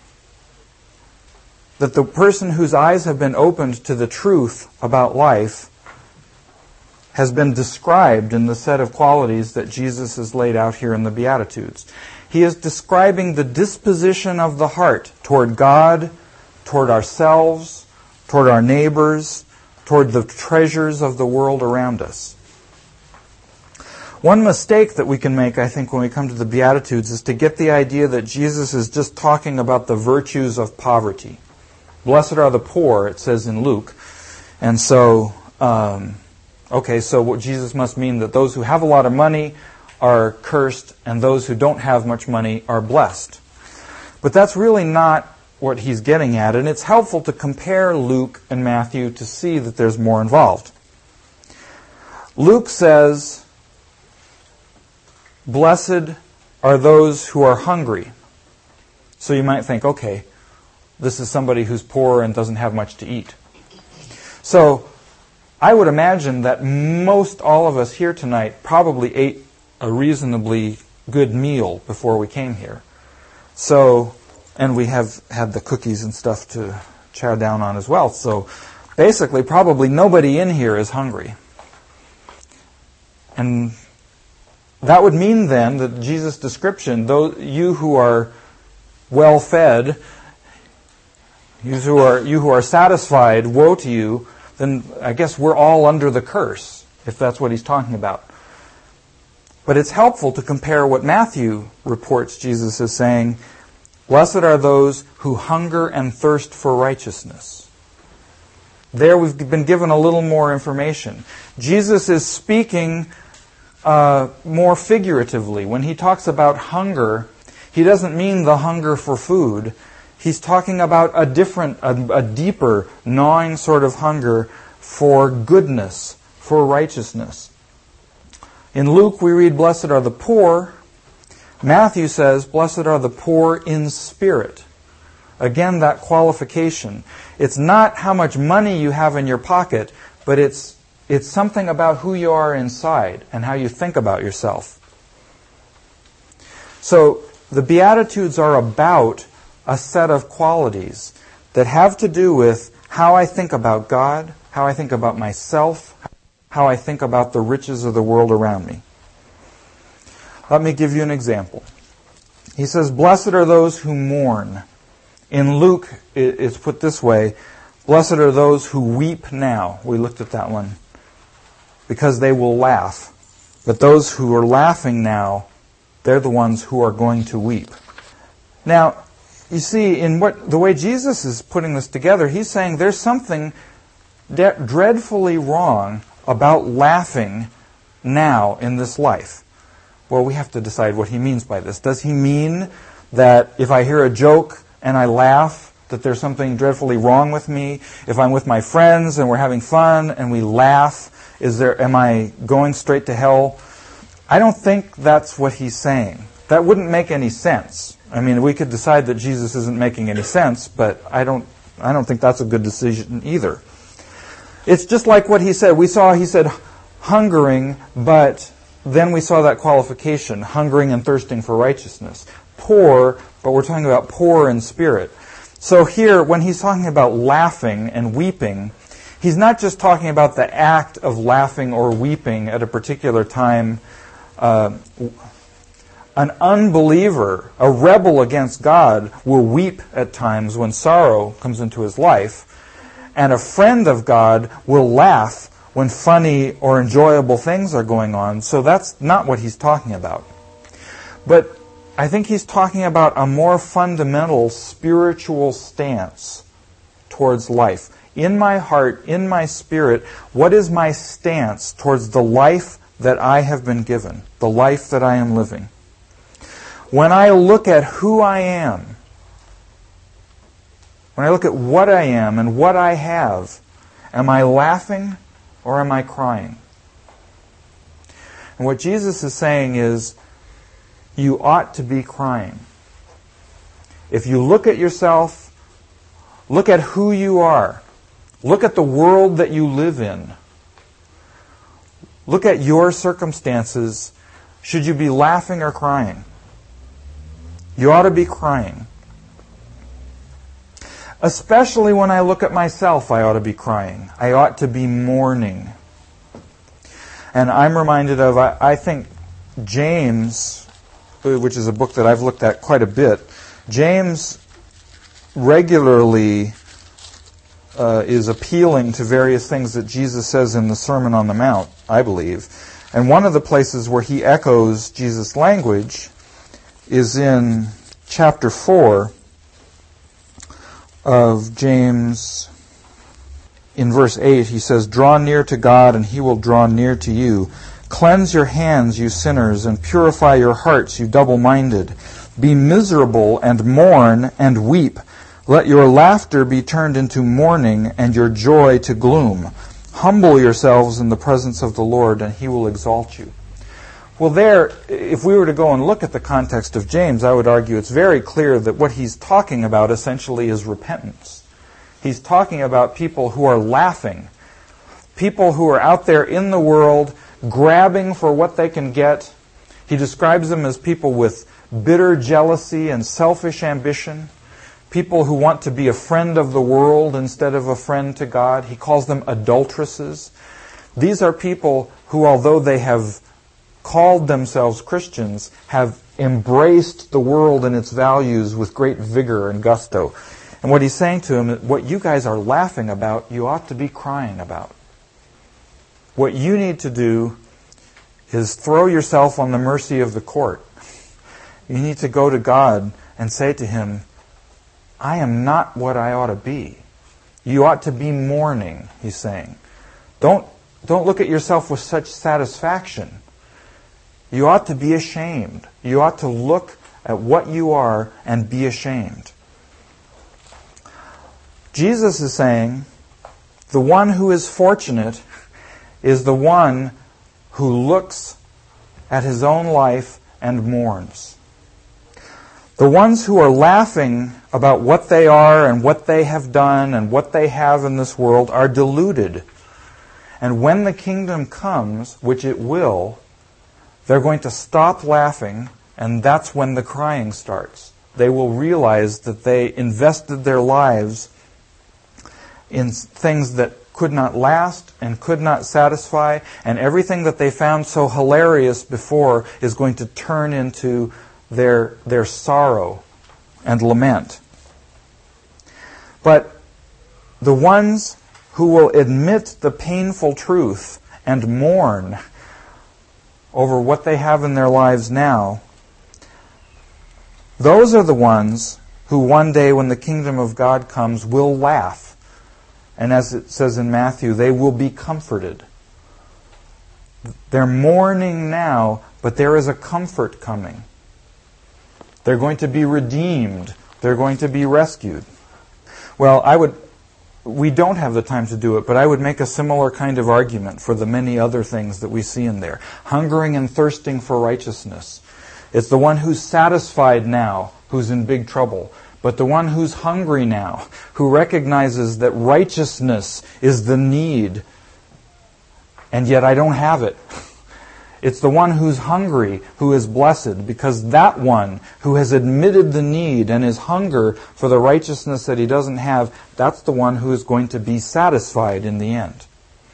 that the person whose eyes have been opened to the truth about life has been described in the set of qualities that Jesus has laid out here in the Beatitudes. He is describing the disposition of the heart toward God, toward ourselves, toward our neighbors, toward the treasures of the world around us. One mistake that we can make, I think, when we come to the Beatitudes is to get the idea that Jesus is just talking about the virtues of poverty. Blessed are the poor, it says in Luke. And so, so what Jesus must mean that those who have a lot of money are cursed and those who don't have much money are blessed. But that's really not what he's getting at, and it's helpful to compare Luke and Matthew to see that there's more involved. Luke says, blessed are those who are hungry. So you might think, okay, this is somebody who's poor and doesn't have much to eat. So I would imagine that most all of us here tonight probably ate a reasonably good meal before we came here. And we have had the cookies and stuff to chow down on as well. So basically, probably nobody in here is hungry. And that would mean then that Jesus' description, though you who are well fed, you who are satisfied, woe to you, then I guess we're all under the curse, if that's what he's talking about. But it's helpful to compare what Matthew reports Jesus is saying. Blessed are those who hunger and thirst for righteousness. There we've been given a little more information. Jesus is speaking more figuratively. When he talks about hunger, he doesn't mean the hunger for food. He's talking about a deeper, gnawing sort of hunger for goodness, for righteousness. In Luke we read, blessed are the poor. Matthew says, blessed are the poor in spirit. Again, that qualification. It's not how much money you have in your pocket, but it's something about who you are inside and how you think about yourself. So the Beatitudes are about a set of qualities that have to do with how I think about God, how I think about myself, how I think about the riches of the world around me. Let me give you an example. He says, blessed are those who mourn. In Luke, it's put this way, blessed are those who weep now. We looked at that one. Because they will laugh. But those who are laughing now, they're the ones who are going to weep. Now, you see, in the way Jesus is putting this together, he's saying there's something dreadfully wrong about laughing now in this life. Well, we have to decide what he means by this. Does he mean that if I hear a joke and I laugh, that there's something dreadfully wrong with me? If I'm with my friends and we're having fun and we laugh, am I going straight to hell? I don't think that's what he's saying. That wouldn't make any sense. I mean, we could decide that Jesus isn't making any sense, but I don't think that's a good decision either. It's just like what he said. He said hungering, but then we saw that qualification, hungering and thirsting for righteousness. Poor, but we're talking about poor in spirit. So here, when he's talking about laughing and weeping, he's not just talking about the act of laughing or weeping at a particular time. An unbeliever, a rebel against God, will weep at times when sorrow comes into his life. And a friend of God will laugh when funny or enjoyable things are going on. So that's not what he's talking about. But I think he's talking about a more fundamental spiritual stance towards life. In my heart, in my spirit, what is my stance towards the life that I have been given, the life that I am living? When I look at who I am, when I look at what I am and what I have, am I laughing or am I crying? And what Jesus is saying is, you ought to be crying. If you look at yourself, look at who you are, look at the world that you live in, look at your circumstances, should you be laughing or crying? You ought to be crying. Especially when I look at myself, I ought to be crying. I ought to be mourning. And I'm reminded of, I think, James, which is a book that I've looked at quite a bit. James regularly is appealing to various things that Jesus says in the Sermon on the Mount, I believe. And one of the places where he echoes Jesus' language is in chapter 4 of James. In verse 8, he says, "Draw near to God, and he will draw near to you. Cleanse your hands, you sinners, and purify your hearts, you double-minded. Be miserable, and mourn, and weep. Let your laughter be turned into mourning, and your joy to gloom. Humble yourselves in the presence of the Lord, and he will exalt you." Well, there, if we were to go and look at the context of James, I would argue it's very clear that what he's talking about essentially is repentance. He's talking about people who are laughing, people who are out there in the world grabbing for what they can get. He describes them as people with bitter jealousy and selfish ambition, people who want to be a friend of the world instead of a friend to God. He calls them adulteresses. These are people who, although they have called themselves Christians, have embraced the world and its values with great vigor and gusto. And what he's saying to them, what you guys are laughing about, you ought to be crying about. What you need to do is throw yourself on the mercy of the court. You need to go to God and say to him, I am not what I ought to be. You ought to be mourning, he's saying. Don't look at yourself with such satisfaction. You ought to be ashamed. You ought to look at what you are and be ashamed. Jesus is saying, the one who is fortunate is the one who looks at his own life and mourns. The ones who are laughing about what they are and what they have done and what they have in this world are deluded. And when the kingdom comes, which it will, they're going to stop laughing, and that's when the crying starts. They will realize that they invested their lives in things that could not last and could not satisfy, and everything that they found so hilarious before is going to turn into their sorrow and lament. But the ones who will admit the painful truth and mourn over what they have in their lives now, Those are the ones who one day when the kingdom of God comes will laugh. And as it says in Matthew, they will be comforted. They're mourning now, but there is a comfort coming. They're going to be redeemed. They're going to be rescued. Well, we don't have the time to do it, but I would make a similar kind of argument for the many other things that we see in there. Hungering and thirsting for righteousness. It's the one who's satisfied now who's in big trouble. But the one who's hungry now, who recognizes that righteousness is the need, and yet I don't have it. It's the one who's hungry who is blessed, because that one who has admitted the need and his hunger for the righteousness that he doesn't have, that's the one who is going to be satisfied in the end.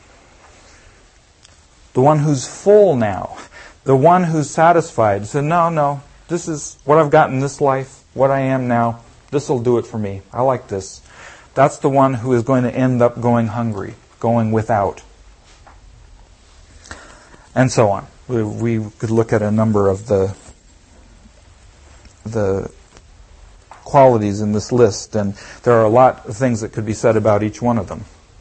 The one who's full now, the one who's satisfied, said, no, this is what I've got in this life, what I am now, this will do it for me. I like this. That's the one who is going to end up going hungry, going without. And so on. We could look at a number of the qualities in this list, and there are a lot of things that could be said about each one of them.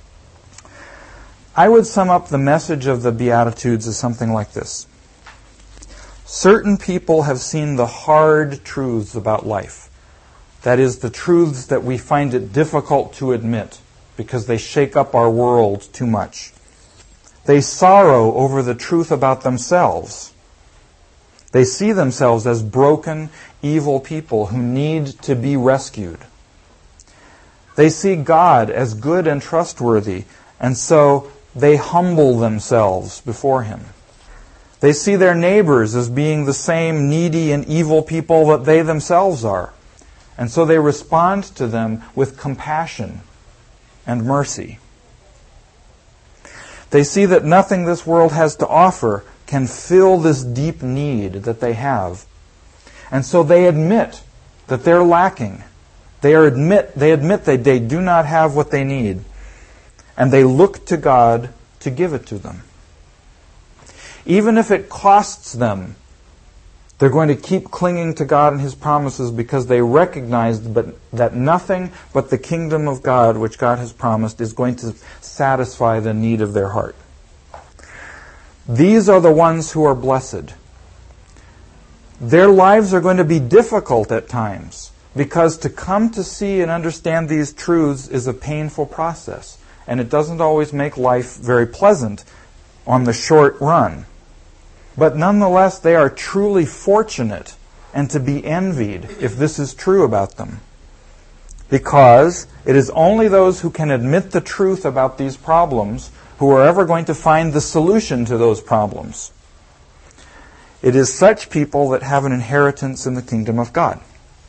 I would sum up the message of the Beatitudes as something like this. Certain people have seen the hard truths about life. That is, the truths that we find it difficult to admit because they shake up our world too much. They sorrow over the truth about themselves. They see themselves as broken, evil people who need to be rescued. They see God as good and trustworthy, and so they humble themselves before Him. They see their neighbors as being the same needy and evil people that they themselves are, and so they respond to them with compassion and mercy. They see that nothing this world has to offer can fill this deep need that they have. And so they admit that they're lacking. They admit that they do not have what they need. And they look to God to give it to them. Even if it costs them, they're going to keep clinging to God and His promises because they recognize that nothing but the kingdom of God, which God has promised, is going to satisfy the need of their heart. These are the ones who are blessed. Their lives are going to be difficult at times because to come to see and understand these truths is a painful process, and it doesn't always make life very pleasant on the short run. But nonetheless, they are truly fortunate and to be envied if this is true about them. Because it is only those who can admit the truth about these problems who are ever going to find the solution to those problems. It is such people that have an inheritance in the kingdom of God.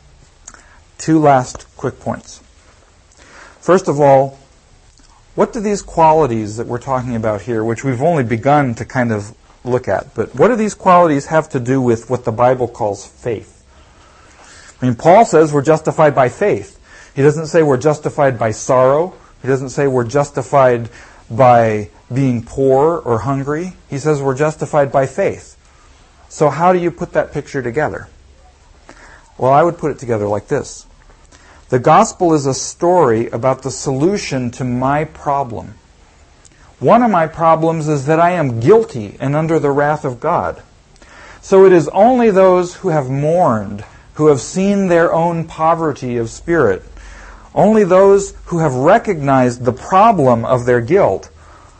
Two last quick points. First of all, what do these qualities that we're talking about here, which we've only begun to kind of look at, but what do these qualities have to do with what the Bible calls faith? I mean, Paul says we're justified by faith. He doesn't say we're justified by sorrow. He doesn't say we're justified by being poor or hungry. He says we're justified by faith. So how do you put that picture together? Well, I would put it together like this. The gospel is a story about the solution to my problem. One of my problems is that I am guilty and under the wrath of God. So it is only those who have mourned, who have seen their own poverty of spirit, only those who have recognized the problem of their guilt,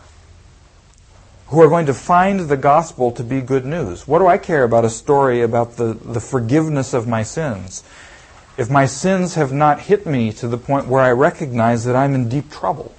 who are going to find the gospel to be good news. What do I care about a story about the forgiveness of my sins if my sins have not hit me to the point where I recognize that I'm in deep trouble?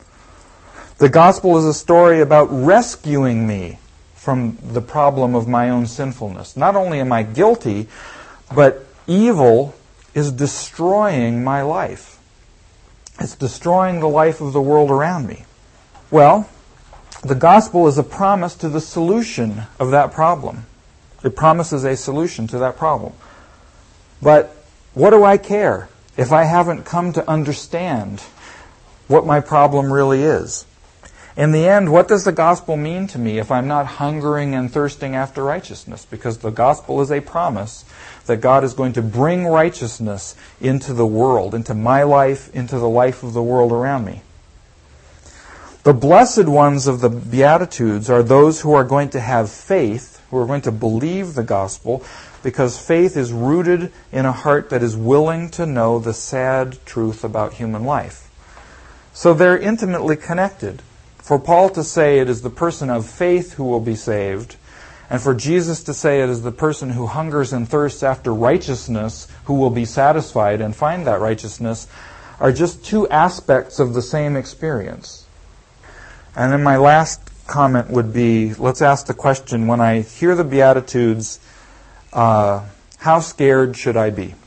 The gospel is a story about rescuing me from the problem of my own sinfulness. Not only am I guilty, but evil is destroying my life. It's destroying the life of the world around me. Well, the gospel is a promise to the solution of that problem. It promises a solution to that problem. But what do I care if I haven't come to understand what my problem really is? In the end, what does the gospel mean to me if I'm not hungering and thirsting after righteousness? Because the gospel is a promise that God is going to bring righteousness into the world, into my life, into the life of the world around me. The blessed ones of the Beatitudes are those who are going to have faith, who are going to believe the gospel, because faith is rooted in a heart that is willing to know the sad truth about human life. So they're intimately connected. For Paul to say it is the person of faith who will be saved, and for Jesus to say it is the person who hungers and thirsts after righteousness who will be satisfied and find that righteousness, are just two aspects of the same experience. And then my last comment would be, let's ask the question, when I hear the Beatitudes, how scared should I be?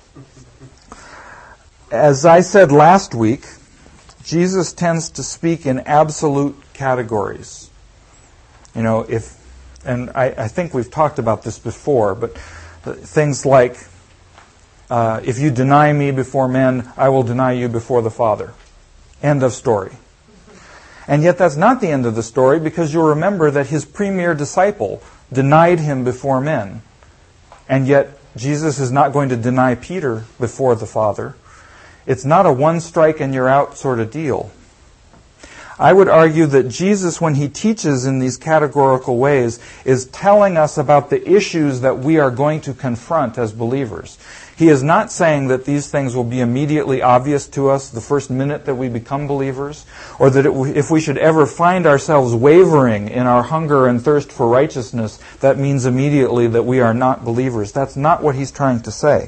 As I said last week, Jesus tends to speak in absolute categories. You know, I think we've talked about this before, but things like, if you deny me before men, I will deny you before the Father. End of story. And yet that's not the end of the story, because you'll remember that his premier disciple denied him before men. And yet Jesus is not going to deny Peter before the Father. It's not a one strike and you're out sort of deal. I would argue that Jesus, when he teaches in these categorical ways, is telling us about the issues that we are going to confront as believers. He is not saying that these things will be immediately obvious to us the first minute that we become believers, or that if we should ever find ourselves wavering in our hunger and thirst for righteousness, that means immediately that we are not believers. That's not what he's trying to say.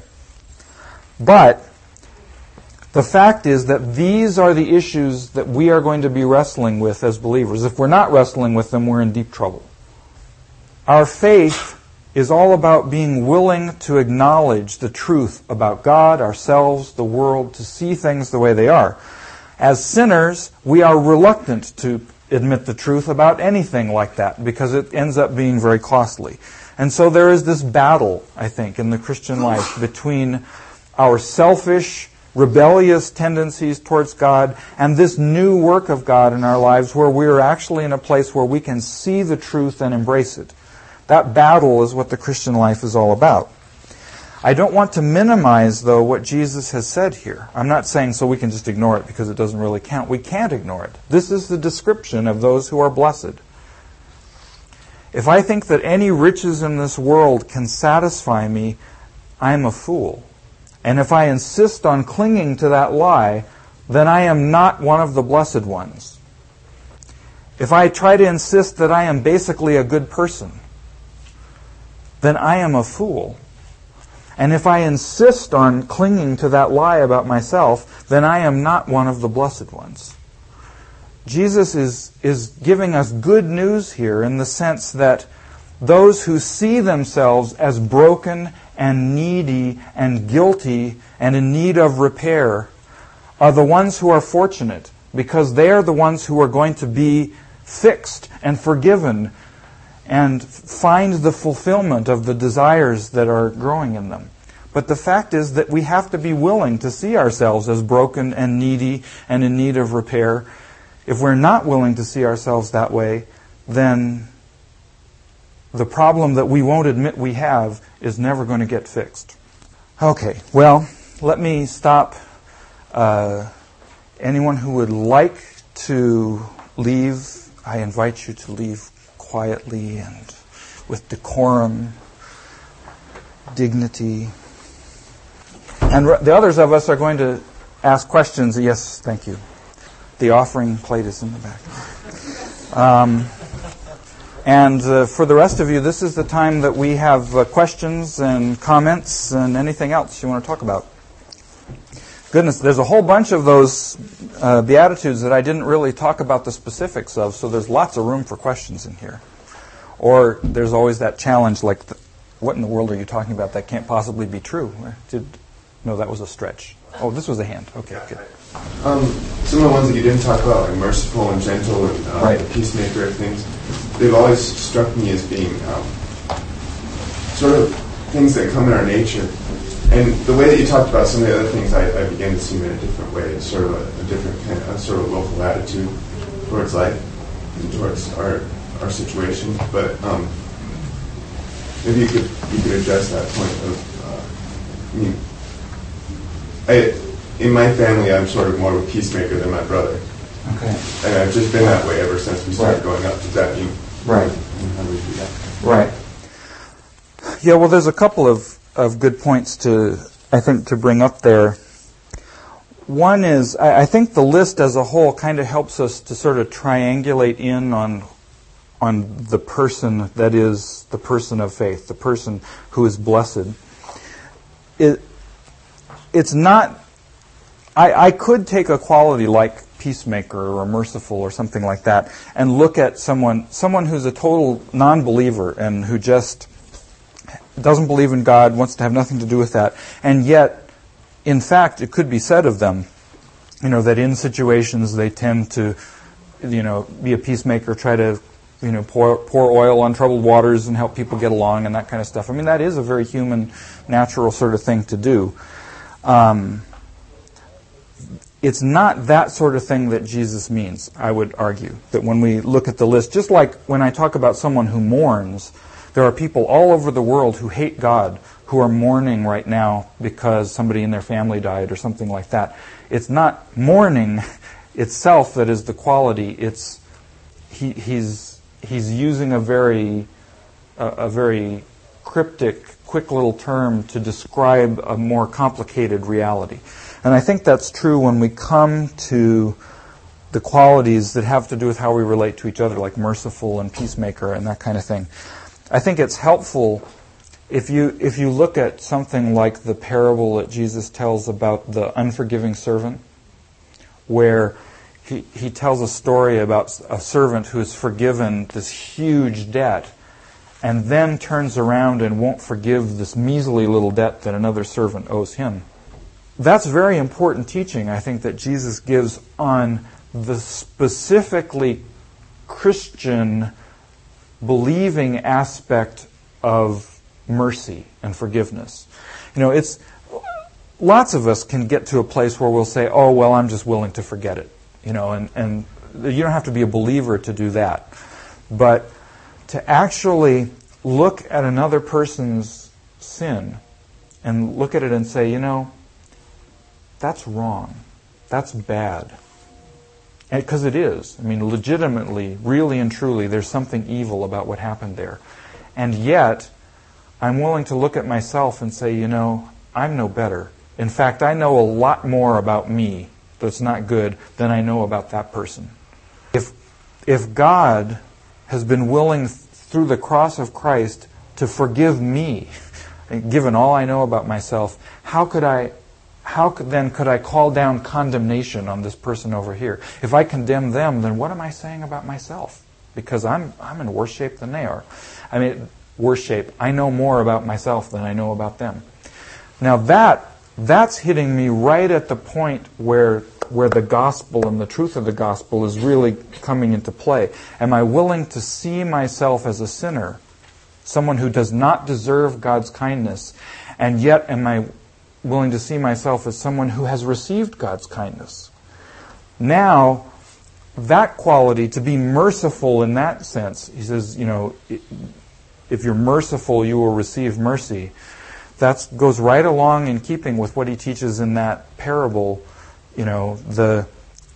But the fact is that these are the issues that we are going to be wrestling with as believers. If we're not wrestling with them, we're in deep trouble. Our faith is all about being willing to acknowledge the truth about God, ourselves, the world, to see things the way they are. As sinners, we are reluctant to admit the truth about anything like that because it ends up being very costly. And so there is this battle, I think, in the Christian life between our selfish, rebellious tendencies towards God and this new work of God in our lives where we are actually in a place where we can see the truth and embrace it. That battle is what the Christian life is all about. I don't want to minimize, though, what Jesus has said here. I'm not saying so we can just ignore it because it doesn't really count. We can't ignore it. This is the description of those who are blessed. If I think that any riches in this world can satisfy me, I'm a fool. And if I insist on clinging to that lie, then I am not one of the blessed ones. If I try to insist that I am basically a good person, then I am a fool. And if I insist on clinging to that lie about myself, then I am not one of the blessed ones. Jesus is giving us good news here in the sense that those who see themselves as broken and needy and guilty and in need of repair are the ones who are fortunate, because they are the ones who are going to be fixed and forgiven and find the fulfillment of the desires that are growing in them. But the fact is that we have to be willing to see ourselves as broken and needy and in need of repair. If we're not willing to see ourselves that way, then the problem that we won't admit we have is never going to get fixed. Okay, well, let me stop. Anyone who would like to leave, I invite you to leave quietly and with decorum, dignity. And the others of us are going to ask questions. Yes, thank you. The offering plate is in the back. For the rest of you, this is the time that we have questions and comments and anything else you want to talk about. Goodness, there's a whole bunch of those Beatitudes that I didn't really talk about the specifics of, so there's lots of room for questions in here. Or there's always that challenge, like, what in the world are you talking about? That can't possibly be true. No, that was a stretch. Oh, this was a hand. Okay, good. Some of the ones that you didn't talk about, like merciful and gentle and the peacemaker things, they've always struck me as being sort of things that come in our nature. And the way that you talked about some of the other things, I began to see them in a different way. It's sort of a different kind of sort of local attitude towards life. towards our situation. But maybe you could address that point of. In my family, I'm sort of more of a peacemaker than my brother. Okay. And I've just been that way ever since we started growing up. Does that mean? Right. How do we do that? Right. Yeah, well, there's a couple of good points to bring up there. One is, I think the list as a whole kind of helps us to sort of triangulate in on the person that is the person of faith, the person who is blessed. It's not... I could take a quality like peacemaker or merciful or something like that and look at someone who's a total non-believer and who just doesn't believe in God, wants to have nothing to do with that, and yet, in fact, it could be said of them, that in situations they tend to, be a peacemaker, try to, pour oil on troubled waters and help people get along and that kind of stuff. I mean, that is a very human, natural sort of thing to do. It's not that sort of thing that Jesus means, I would argue, that when we look at the list, just like when I talk about someone who mourns, there are people all over the world who hate God, who are mourning right now because somebody in their family died or something like that. It's not mourning itself that is the quality. It's he's using a very cryptic, quick little term to describe a more complicated reality. And I think that's true when we come to the qualities that have to do with how we relate to each other, like merciful and peacemaker and that kind of thing. I think it's helpful if you look at something like the parable that Jesus tells about the unforgiving servant, where he tells a story about a servant who is forgiven this huge debt and then turns around and won't forgive this measly little debt that another servant owes him. That's very important teaching, I think, that Jesus gives on the specifically Christian believing aspect of mercy and forgiveness. It's lots of us can get to a place where we'll say, "Oh, well, I'm just willing to forget it," and you don't have to be a believer to do that. But to actually look at another person's sin and look at it and say, that's wrong. That's bad. Because it is. I mean, legitimately, really and truly, there's something evil about what happened there. And yet, I'm willing to look at myself and say, I'm no better. In fact, I know a lot more about me that's not good than I know about that person. If God has been willing through the cross of Christ to forgive me, given all I know about myself, how could I call down condemnation on this person over here? If I condemn them, then what am I saying about myself? Because I'm in worse shape than they are. I mean, worse shape. I know more about myself than I know about them. Now that's hitting me right at the point where the gospel and the truth of the gospel is really coming into play. Am I willing to see myself as a sinner, someone who does not deserve God's kindness, and yet am I willing to see myself as someone who has received God's kindness? Now, that quality, to be merciful in that sense, he says, if you're merciful, you will receive mercy. That goes right along in keeping with what he teaches in that parable. The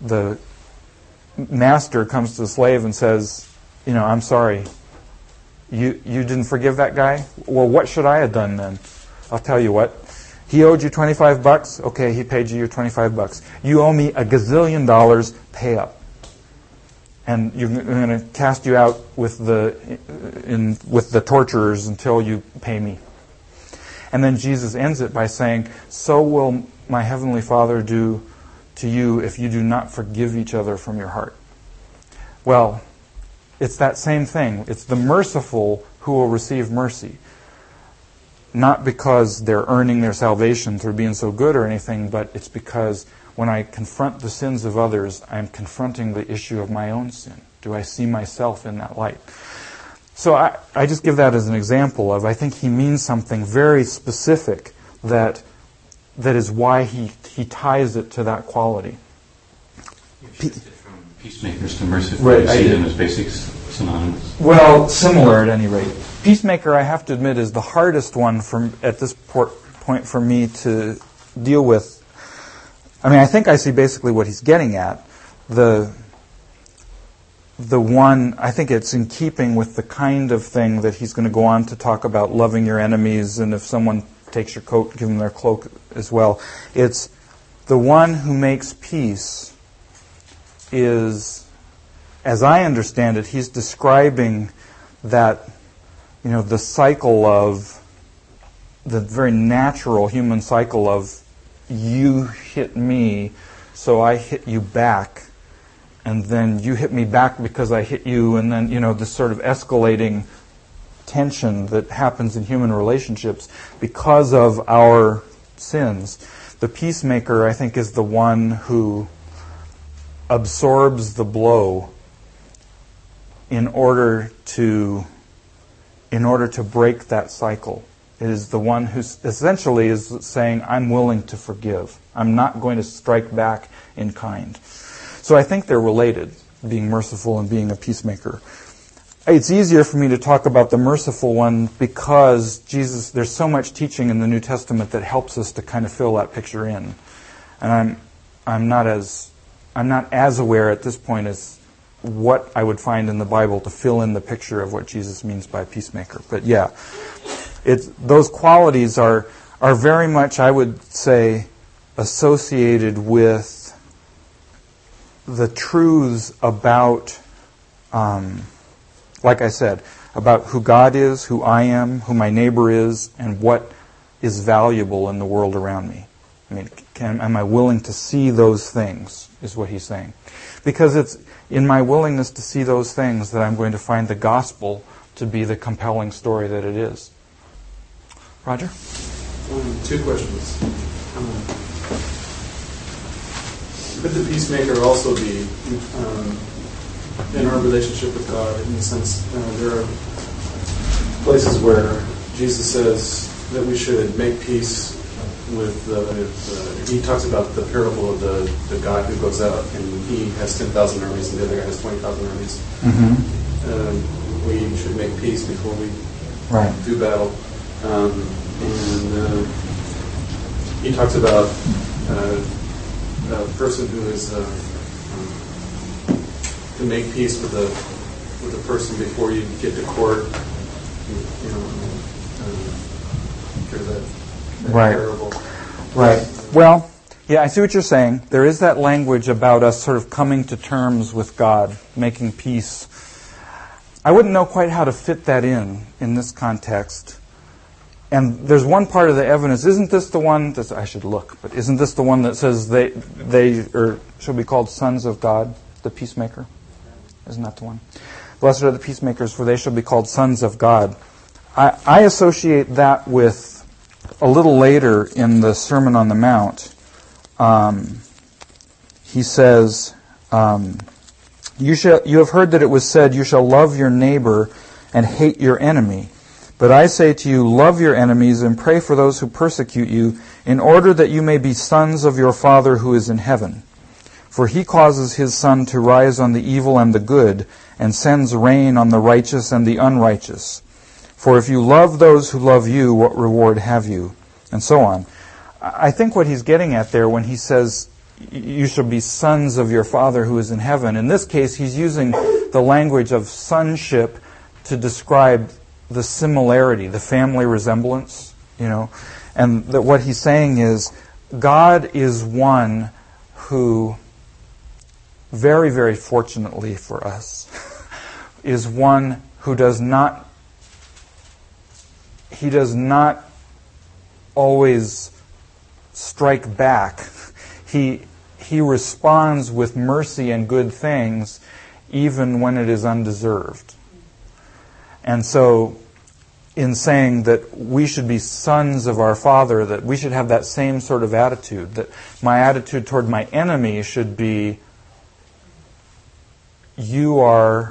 master comes to the slave and says, I'm sorry, you didn't forgive that guy? Well, what should I have done then? I'll tell you what. He owed you $25. Okay, he paid you your $25. You owe me $1 gazillion. Pay up. And you're going to cast you out with the torturers until you pay me. And then Jesus ends it by saying, "So will my heavenly Father do to you if you do not forgive each other from your heart." Well, it's that same thing. It's the merciful who will receive mercy. Not because they're earning their salvation through being so good or anything, but it's because when I confront the sins of others, I'm confronting the issue of my own sin. Do I see myself in that light? So I just give that as an example of, I think he means something very specific that is why he ties it to that quality. You've shifted from peacemakers to merciful. Right, You see them as basic synonymous. Well, similar at any rate. Peacemaker, I have to admit, is the hardest one at this point for me to deal with. I mean, I think I see basically what he's getting at. The one, I think it's in keeping with the kind of thing that he's going to go on to talk about, loving your enemies, and if someone takes your coat, give them their cloak as well. It's the one who makes peace is, as I understand it, he's describing that, the cycle of, the very natural human cycle of you hit me, so I hit you back, and then you hit me back because I hit you, and then, this sort of escalating tension that happens in human relationships because of our sins. The peacemaker, I think, is the one who absorbs the blow in order to break that cycle. It is the one who essentially is saying, I'm willing to forgive. I'm not going to strike back in kind. So I think they're related, being merciful and being a peacemaker. It's easier for me to talk about the merciful one because there's so much teaching in the New Testament that helps us to kind of fill that picture in. And I'm not as aware at this point as what I would find in the Bible to fill in the picture of what Jesus means by peacemaker. But yeah, those qualities are very much, I would say, associated with the truths about, like I said, about who God is, who I am, who my neighbor is, and what is valuable in the world around me. I mean, am I willing to see those things, is what he's saying. Because it's in my willingness to see those things that I'm going to find the gospel to be the compelling story that it is. Roger? Two questions. Could the peacemaker also be in our relationship with God? In the sense, there are places where Jesus says that we should make peace with he talks about the parable of the guy who goes out and he has 10,000 armies and the other guy has 20,000 armies. Mm-hmm. We should make peace before we do battle. And he talks about a person who is to make peace with a person before you get to court. Right. Parable. Right. Well, yeah, I see what you're saying. There is that language about us sort of coming to terms with God, making peace. I wouldn't know quite how to fit that in this context. And there's one part of the evidence. Isn't this the one that I should look? But isn't this the one that says they shall be called sons of God, the peacemaker? Isn't that the one? Blessed are the peacemakers, for they shall be called sons of God. I associate that with a little later in the Sermon on the Mount. He says, "You have heard that it was said, you shall love your neighbor and hate your enemy. But I say to you, love your enemies and pray for those who persecute you, in order that you may be sons of your Father who is in heaven. For he causes his sun to rise on the evil and the good, and sends rain on the righteous and the unrighteous. For if you love those who love you, what reward have you?" And so on. I think what he's getting at there when he says, you shall be sons of your Father who is in heaven, in this case he's using the language of sonship to describe the similarity, the family resemblance, and that what he's saying is God is one who, very, very fortunately for us, is one who does not always strike back. He responds with mercy and good things even when it is undeserved. And so, in saying that we should be sons of our Father, that we should have that same sort of attitude, that my attitude toward my enemy should be, you are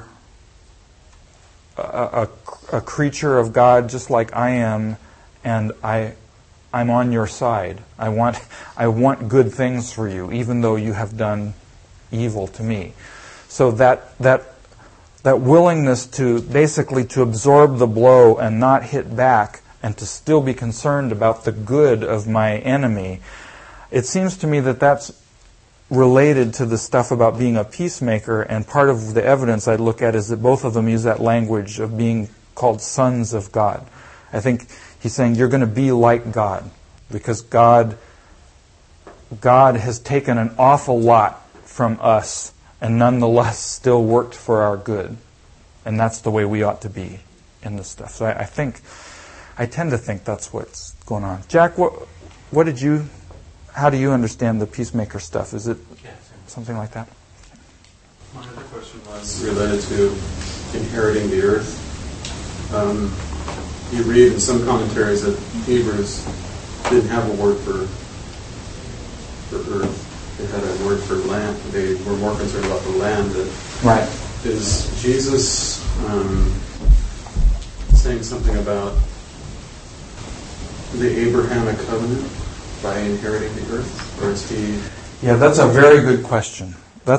a creature of God just like I am, and I'm on your side. I want good things for you, even though you have done evil to me. So that willingness to basically to absorb the blow and not hit back and to still be concerned about the good of my enemy, it seems to me that that's related to the stuff about being a peacemaker, and part of the evidence I'd look at is that both of them use that language of being called sons of God. I think he's saying you're going to be like God, because God has taken an awful lot from us and nonetheless still worked for our good. And that's the way we ought to be in this stuff. So I tend to think that's what's going on. Jack, how do you understand the peacemaker stuff? Is it something like that? My other question was related to inheriting the earth. You read in some commentaries that Hebrews didn't have a word for earth. They had a word for land. They were more concerned about the land. Right. Is Jesus saying something about the Abrahamic covenant by inheriting the earth? Or is he... Yeah, that's a very good question.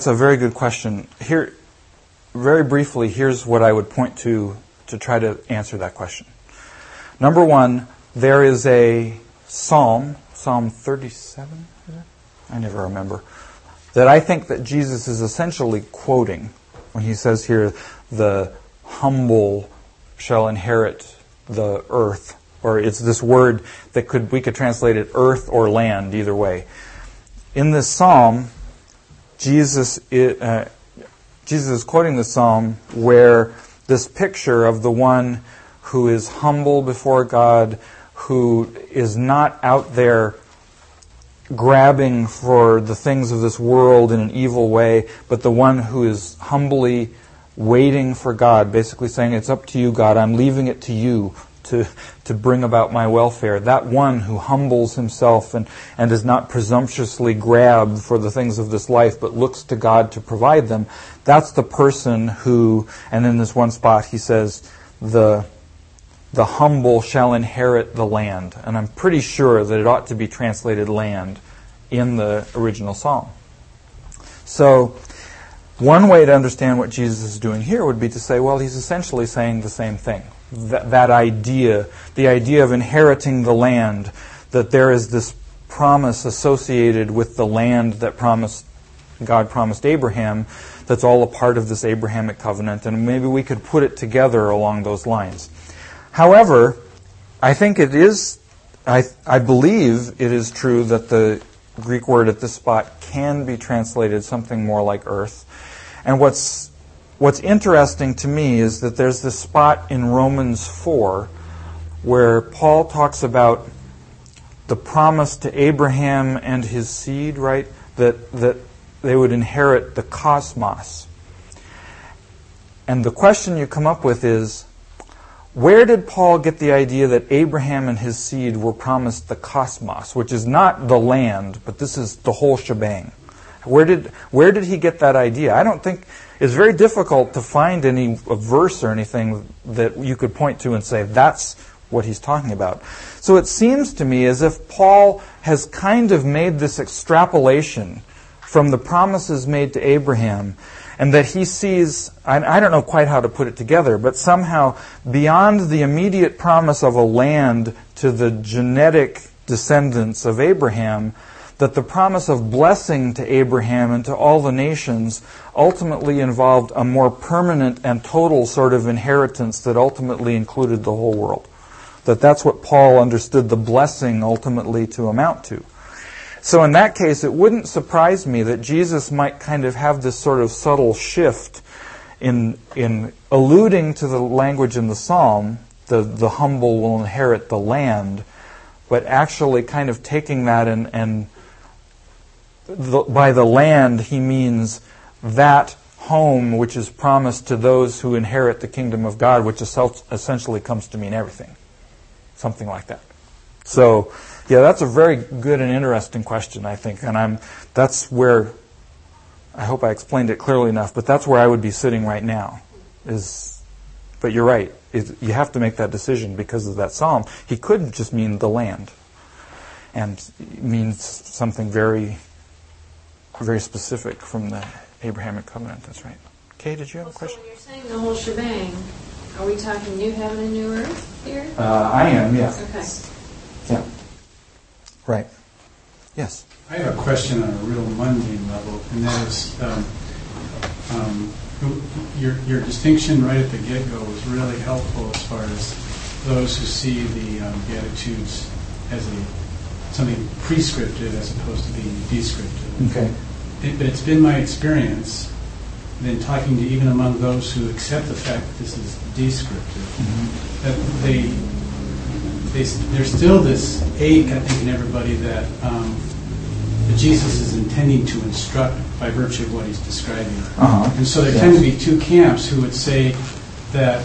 Here, very briefly, here's what I would point to try to answer that question. Number one, there is a Psalm 37, is it? I never remember, that I think that Jesus is essentially quoting when he says here, the humble shall inherit the earth. Or it's this word that we could translate it earth or land, either way. In this psalm, Jesus is quoting the psalm where this picture of the one who is humble before God, who is not out there grabbing for the things of this world in an evil way, but the one who is humbly waiting for God, basically saying, it's up to you, God, I'm leaving it to you to bring about my welfare. That one who humbles himself and does not presumptuously grab for the things of this life, but looks to God to provide them, that's the person who, and in this one spot he says, the humble shall inherit the land. And I'm pretty sure that it ought to be translated land in the original psalm. So, one way to understand what Jesus is doing here would be to say, well, he's essentially saying the same thing. That idea, the idea of inheriting the land, that there is this promise associated with the land that God promised Abraham, that's all a part of this Abrahamic covenant, and maybe we could put it together along those lines. However, I think it is, I believe it is true that the Greek word at this spot can be translated something more like earth. And what's interesting to me is that there's this spot in Romans 4 where Paul talks about the promise to Abraham and his seed, right? That they would inherit the cosmos. And the question you come up with is, where did Paul get the idea that Abraham and his seed were promised the cosmos, which is not the land, but this is the whole shebang? Where did he get that idea? I don't think it's very difficult to find any verse or anything that you could point to and say that's what he's talking about. So it seems to me as if Paul has kind of made this extrapolation from the promises made to Abraham, and that he sees, I don't know quite how to put it together, but somehow beyond the immediate promise of a land to the genetic descendants of Abraham, that the promise of blessing to Abraham and to all the nations ultimately involved a more permanent and total sort of inheritance that ultimately included the whole world. That's what Paul understood the blessing ultimately to amount to. So in that case, it wouldn't surprise me that Jesus might kind of have this sort of subtle shift in alluding to the language in the psalm, the humble will inherit the land, but actually kind of taking that and by the land he means that home which is promised to those who inherit the kingdom of God, which essentially comes to mean everything. Something like that. So, yeah, that's a very good and interesting question, I think. And that's where, I hope I explained it clearly enough, but that's where I would be sitting right now. But you're right. You have to make that decision because of that psalm. He could just mean the land. And it means something very, very specific from the Abrahamic covenant, that's right. Kay, did you have a question? So when you're saying the whole shebang, are we talking new heaven and new earth here? I am, yeah. Okay. Yeah. Right. Yes. I have a question on a real mundane level, and that is your distinction right at the get-go was really helpful as far as those who see the Beatitudes as something prescriptive as opposed to being descriptive. Okay. But it's been my experience, then talking to even among those who accept the fact that this is descriptive, that there's still this ache, I think, in everybody that Jesus is intending to instruct by virtue of what he's describing. Uh-huh. And so there tend to be two camps who would say that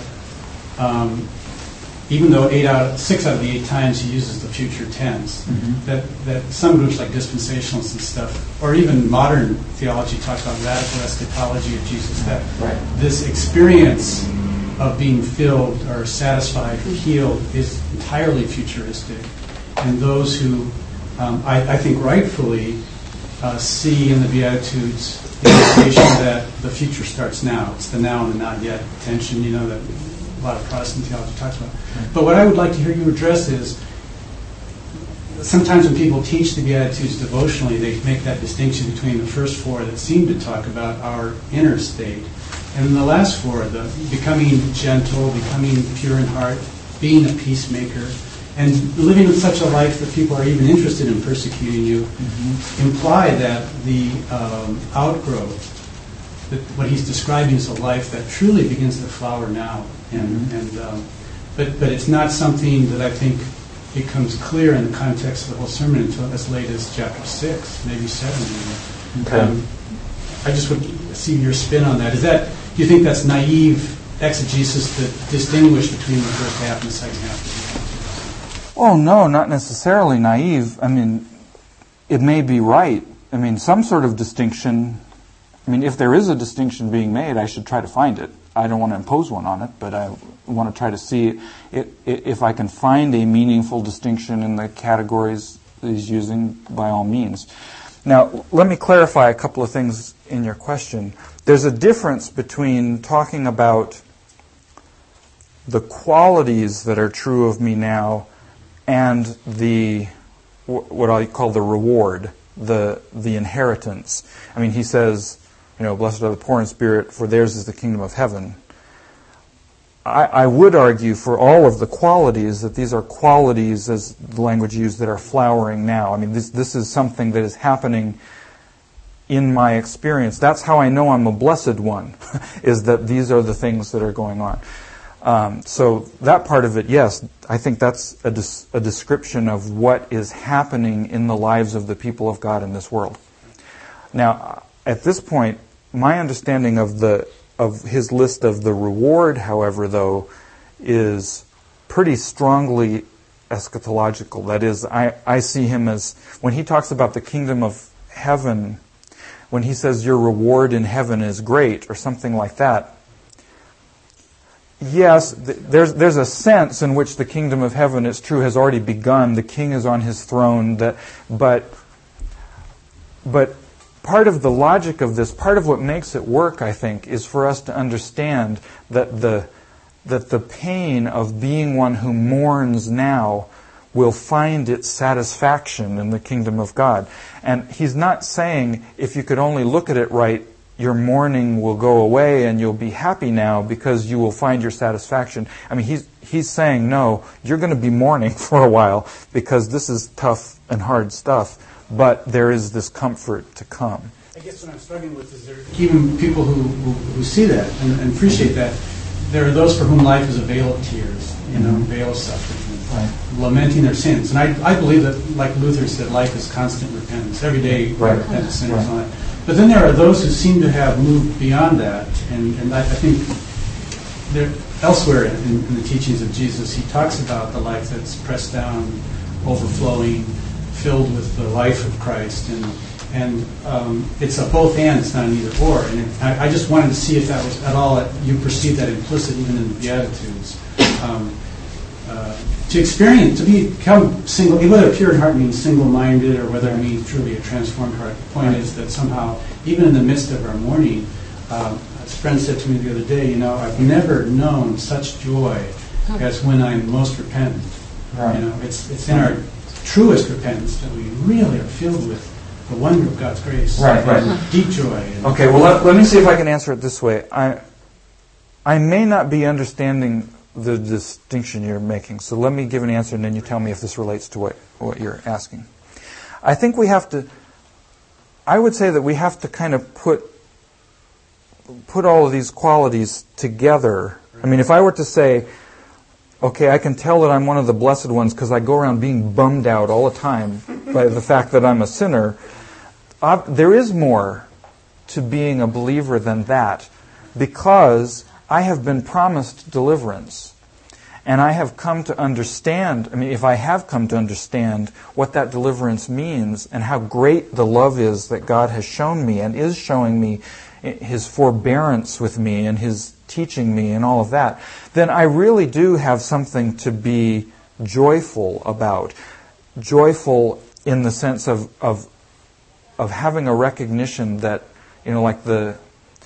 even though 6 out of the 8 times he uses the future tense, that some groups like dispensationalists and stuff, or even modern theology talks about radical eschatology of Jesus, that this experience of being filled or satisfied or healed is entirely futuristic. And those who, I think rightfully, see in the Beatitudes the indication that the future starts now. It's the now and the not yet tension, that a lot of Protestant theology talks about. But what I would like to hear you address is, sometimes when people teach the Beatitudes devotionally, they make that distinction between the first 4 that seem to talk about our inner state, and then the last 4, the becoming gentle, becoming pure in heart, being a peacemaker, and living with such a life that people are even interested in persecuting you, imply that the outgrowth, that what he's describing is a life that truly begins to flower now. But it's not something that I think becomes clear in the context of the whole sermon until as late as chapter 6, maybe 7. Okay. I just would see your spin on that. Do you think that's naive exegesis to distinguish between the first half and the second half of the Beatitudes? Oh, no, not necessarily naive. I mean, it may be right. I mean, some sort of distinction. I mean, if there is a distinction being made, I should try to find it. I don't want to impose one on it, but I want to try to see if I can find a meaningful distinction in the categories that he's using, by all means. Now, let me clarify a couple of things in your question. There's a difference between talking about the qualities that are true of me now and what I call the reward, the inheritance. I mean, he says, blessed are the poor in spirit, for theirs is the kingdom of heaven. I would argue for all of the qualities that these are qualities, as the language used, that are flowering now. I mean, this is something that is happening in my experience. That's how I know I'm a blessed one, is that these are the things that are going on. So that part of it, yes, I think that's a description of what is happening in the lives of the people of God in this world. Now, at this point, my understanding of his list of the reward, however, though, is pretty strongly eschatological. That is, I see him as, when he talks about the kingdom of heaven, when he says your reward in heaven is great, or something like that, yes, there's a sense in which the kingdom of heaven, it's true, has already begun. The king is on his throne. But part of the logic of this, part of what makes it work, I think, is for us to understand that the pain of being one who mourns now will find its satisfaction in the kingdom of God. And he's not saying, if you could only look at it right, your mourning will go away and you'll be happy now because you will find your satisfaction. I mean, he's saying, no, you're going to be mourning for a while because this is tough and hard stuff, but there is this comfort to come. I guess what I'm struggling with is there even people who see that and appreciate that. There are those for whom life is a veil of tears, a veil of suffering, lamenting their sins. And I believe that, like Luther said, life is constant repentance. Every day, repent of sinners and all that. But then there are those who seem to have moved beyond that, and I think elsewhere in the teachings of Jesus, he talks about the life that's pressed down, overflowing, filled with the life of Christ, and it's a both and, it's not an either or. And I just wanted to see if that was at all, you perceive that implicit even in the Beatitudes. to experience, to become single, whether pure in heart means single-minded or whether it means truly a transformed heart. The point is that somehow, even in the midst of our mourning, a friend said to me the other day, I've never known such joy as when I'm most repentant. Right. It's in our truest repentance that we really are filled with the wonder of God's grace. Right. Deep joy. Okay, well, let me see if I can answer it this way. I may not be understanding the distinction you're making, so let me give an answer and then you tell me if this relates to what you're asking. I think I would say that we have to kind of put all of these qualities together. I mean, if I were to say, okay, I can tell that I'm one of the blessed ones because I go around being bummed out all the time by the fact that I'm a sinner, there is more to being a believer than that, because I have been promised deliverance. And I have come to understand, if I have come to understand what that deliverance means and how great the love is that God has shown me and is showing me, His forbearance with me and His teaching me and all of that, then I really do have something to be joyful about. Joyful in the sense of having a recognition that, like the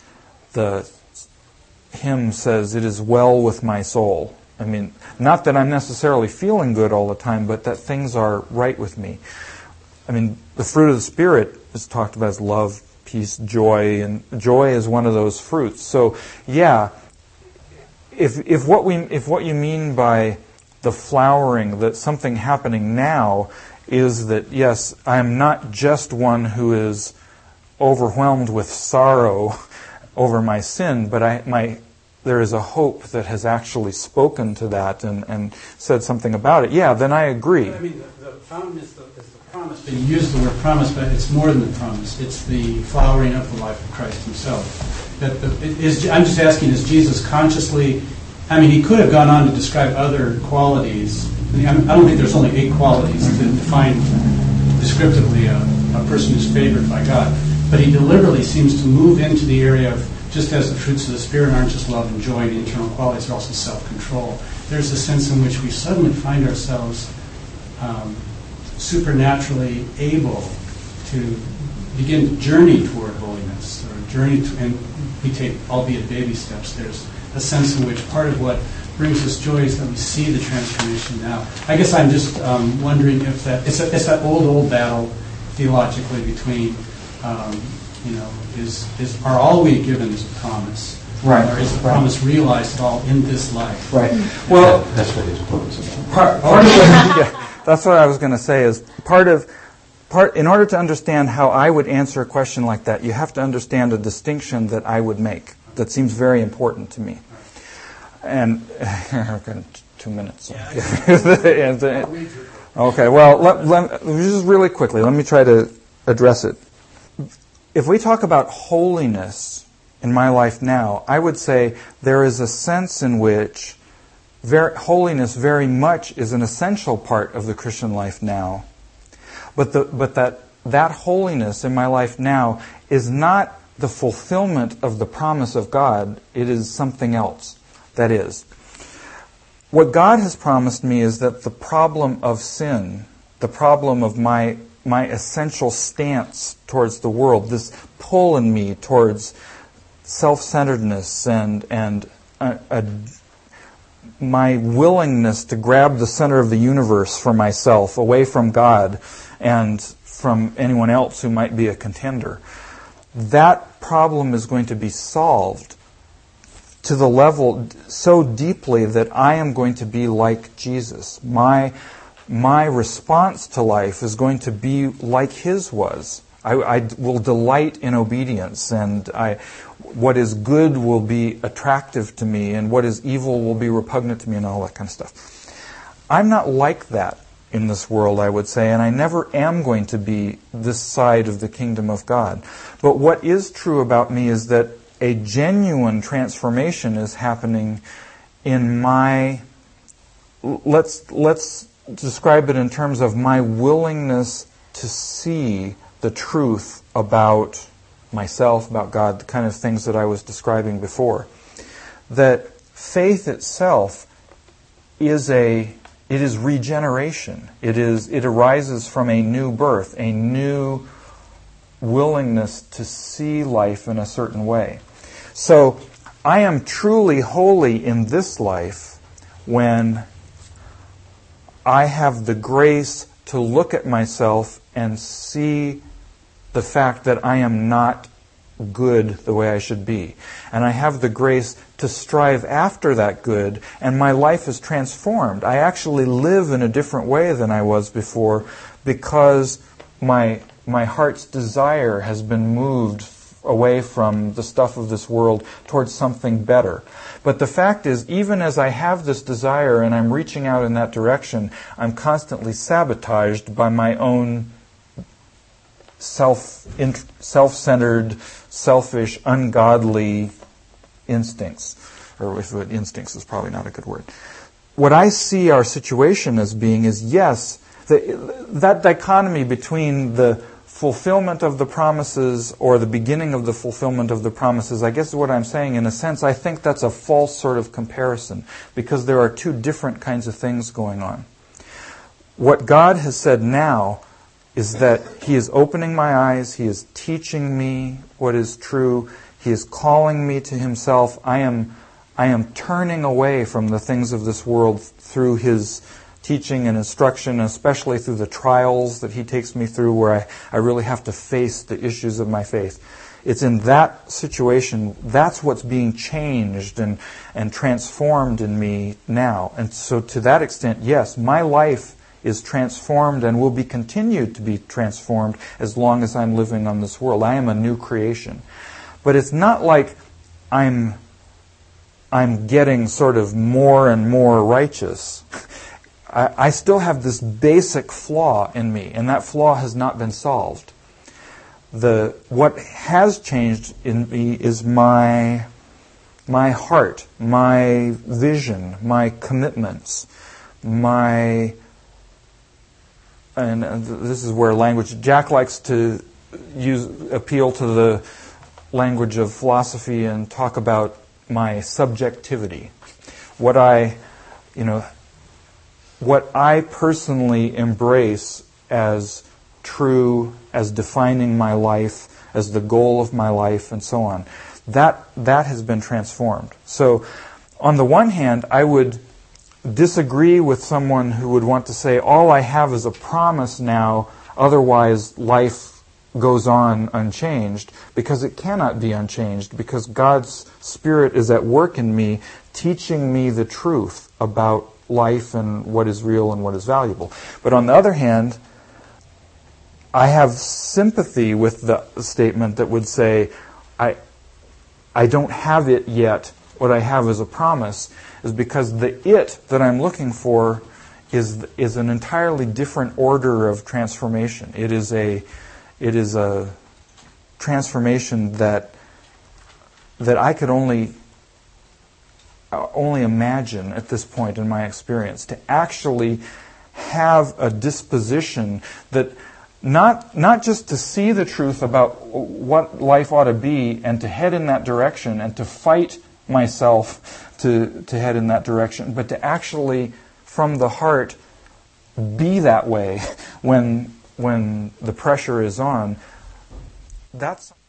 hymn says, it is well with my soul. Not that I'm necessarily feeling good all the time, but that things are right with me. The fruit of the Spirit is talked about as love, peace, joy, and joy is one of those fruits. So, yeah, if what you mean by the flowering, that something happening now is that, yes, I am not just one who is overwhelmed with sorrow over my sin, but there is a hope that has actually spoken to that and said something about it. Yeah, then I agree. The fountain is the promise, but you use the word promise, but it's more than the promise. It's the flowering of the life of Christ Himself. I'm just asking, is Jesus consciously... He could have gone on to describe other qualities. I don't think there's only 8 qualities to define descriptively a person who's favored by God. But He deliberately seems to move into the area of, just as the fruits of the Spirit aren't just love and joy and internal qualities, they're also self-control. There's a sense in which we suddenly find ourselves supernaturally able to begin to journey toward holiness, and we take, albeit baby steps. There's a sense in which part of what brings us joy is that we see the transformation now. I guess I'm just wondering if it's that old battle theologically between, are all we given is a promise, right? Or is the promise realized at all in this life? Right. Well, that's what his quote is about. Part of it, that's what I was going to say. Is in order to understand how I would answer a question like that, you have to understand a distinction that I would make that seems very important to me. And 2 minutes. Okay. Well, just really quickly, let me try to address it. If we talk about holiness in my life now, I would say there is a sense in which holiness very much is an essential part of the Christian life now. But that holiness in my life now is not the fulfillment of the promise of God. It is something else. That is, what God has promised me is that the problem of sin, the problem of my essential stance towards the world, this pull in me towards self-centeredness and my willingness to grab the center of the universe for myself, away from God and from anyone else who might be a contender, that problem is going to be solved to the level so deeply that I am going to be like Jesus. My response to life is going to be like His was. I will delight in obedience, and what is good will be attractive to me, and what is evil will be repugnant to me, and all that kind of stuff. I'm not like that in this world, I would say, and I never am going to be this side of the kingdom of God. But what is true about me is that a genuine transformation is happening in my... Let's describe it in terms of my willingness to see the truth about myself, about God, the kind of things that I was describing before. That faith itself is regeneration. It arises from a new birth, a new willingness to see life in a certain way. So I am truly holy in this life when I have the grace to look at myself and see the fact that I am not good the way I should be. And I have the grace to strive after that good, and my life is transformed. I actually live in a different way than I was before because my heart's desire has been moved away from the stuff of this world towards something better. But the fact is, even as I have this desire and I'm reaching out in that direction, I'm constantly sabotaged by my own self-centered, selfish, ungodly instincts. Or if instincts is probably not a good word. What I see our situation as being is, yes, that dichotomy between the fulfillment of the promises or the beginning of the fulfillment of the promises, I guess what I'm saying, in a sense, I think that's a false sort of comparison because there are two different kinds of things going on. What God has said now is that He is opening my eyes, He is teaching me what is true, He is calling me to Himself. I am turning away from the things of this world through His teaching and instruction, especially through the trials that He takes me through where I really have to face the issues of my faith. It's in that situation, that's what's being changed and transformed in me now. And so to that extent, yes, my life is transformed and will be continued to be transformed as long as I'm living on this world. I am a new creation. But it's not like I'm getting sort of more and more righteous. I still have this basic flaw in me, and that flaw has not been solved. What has changed in me is my heart, my vision, my commitments, and this is where Jack likes to appeal to the language of philosophy and talk about my subjectivity. What I personally embrace as true, as defining my life, as the goal of my life, and so on, that has been transformed. So, on the one hand, I would disagree with someone who would want to say, all I have is a promise now, otherwise life goes on unchanged, because it cannot be unchanged, because God's Spirit is at work in me, teaching me the truth about life and what is real and what is valuable. But on the other hand, I have sympathy with the statement that would say, I don't have it yet. What I have as a promise is because the it that I'm looking for is an entirely different order of transformation. It is a transformation that I could only imagine at this point in my experience, to actually have a disposition that not just to see the truth about what life ought to be and to head in that direction and to fight myself to head in that direction, but to actually from the heart be that way when the pressure is on. That's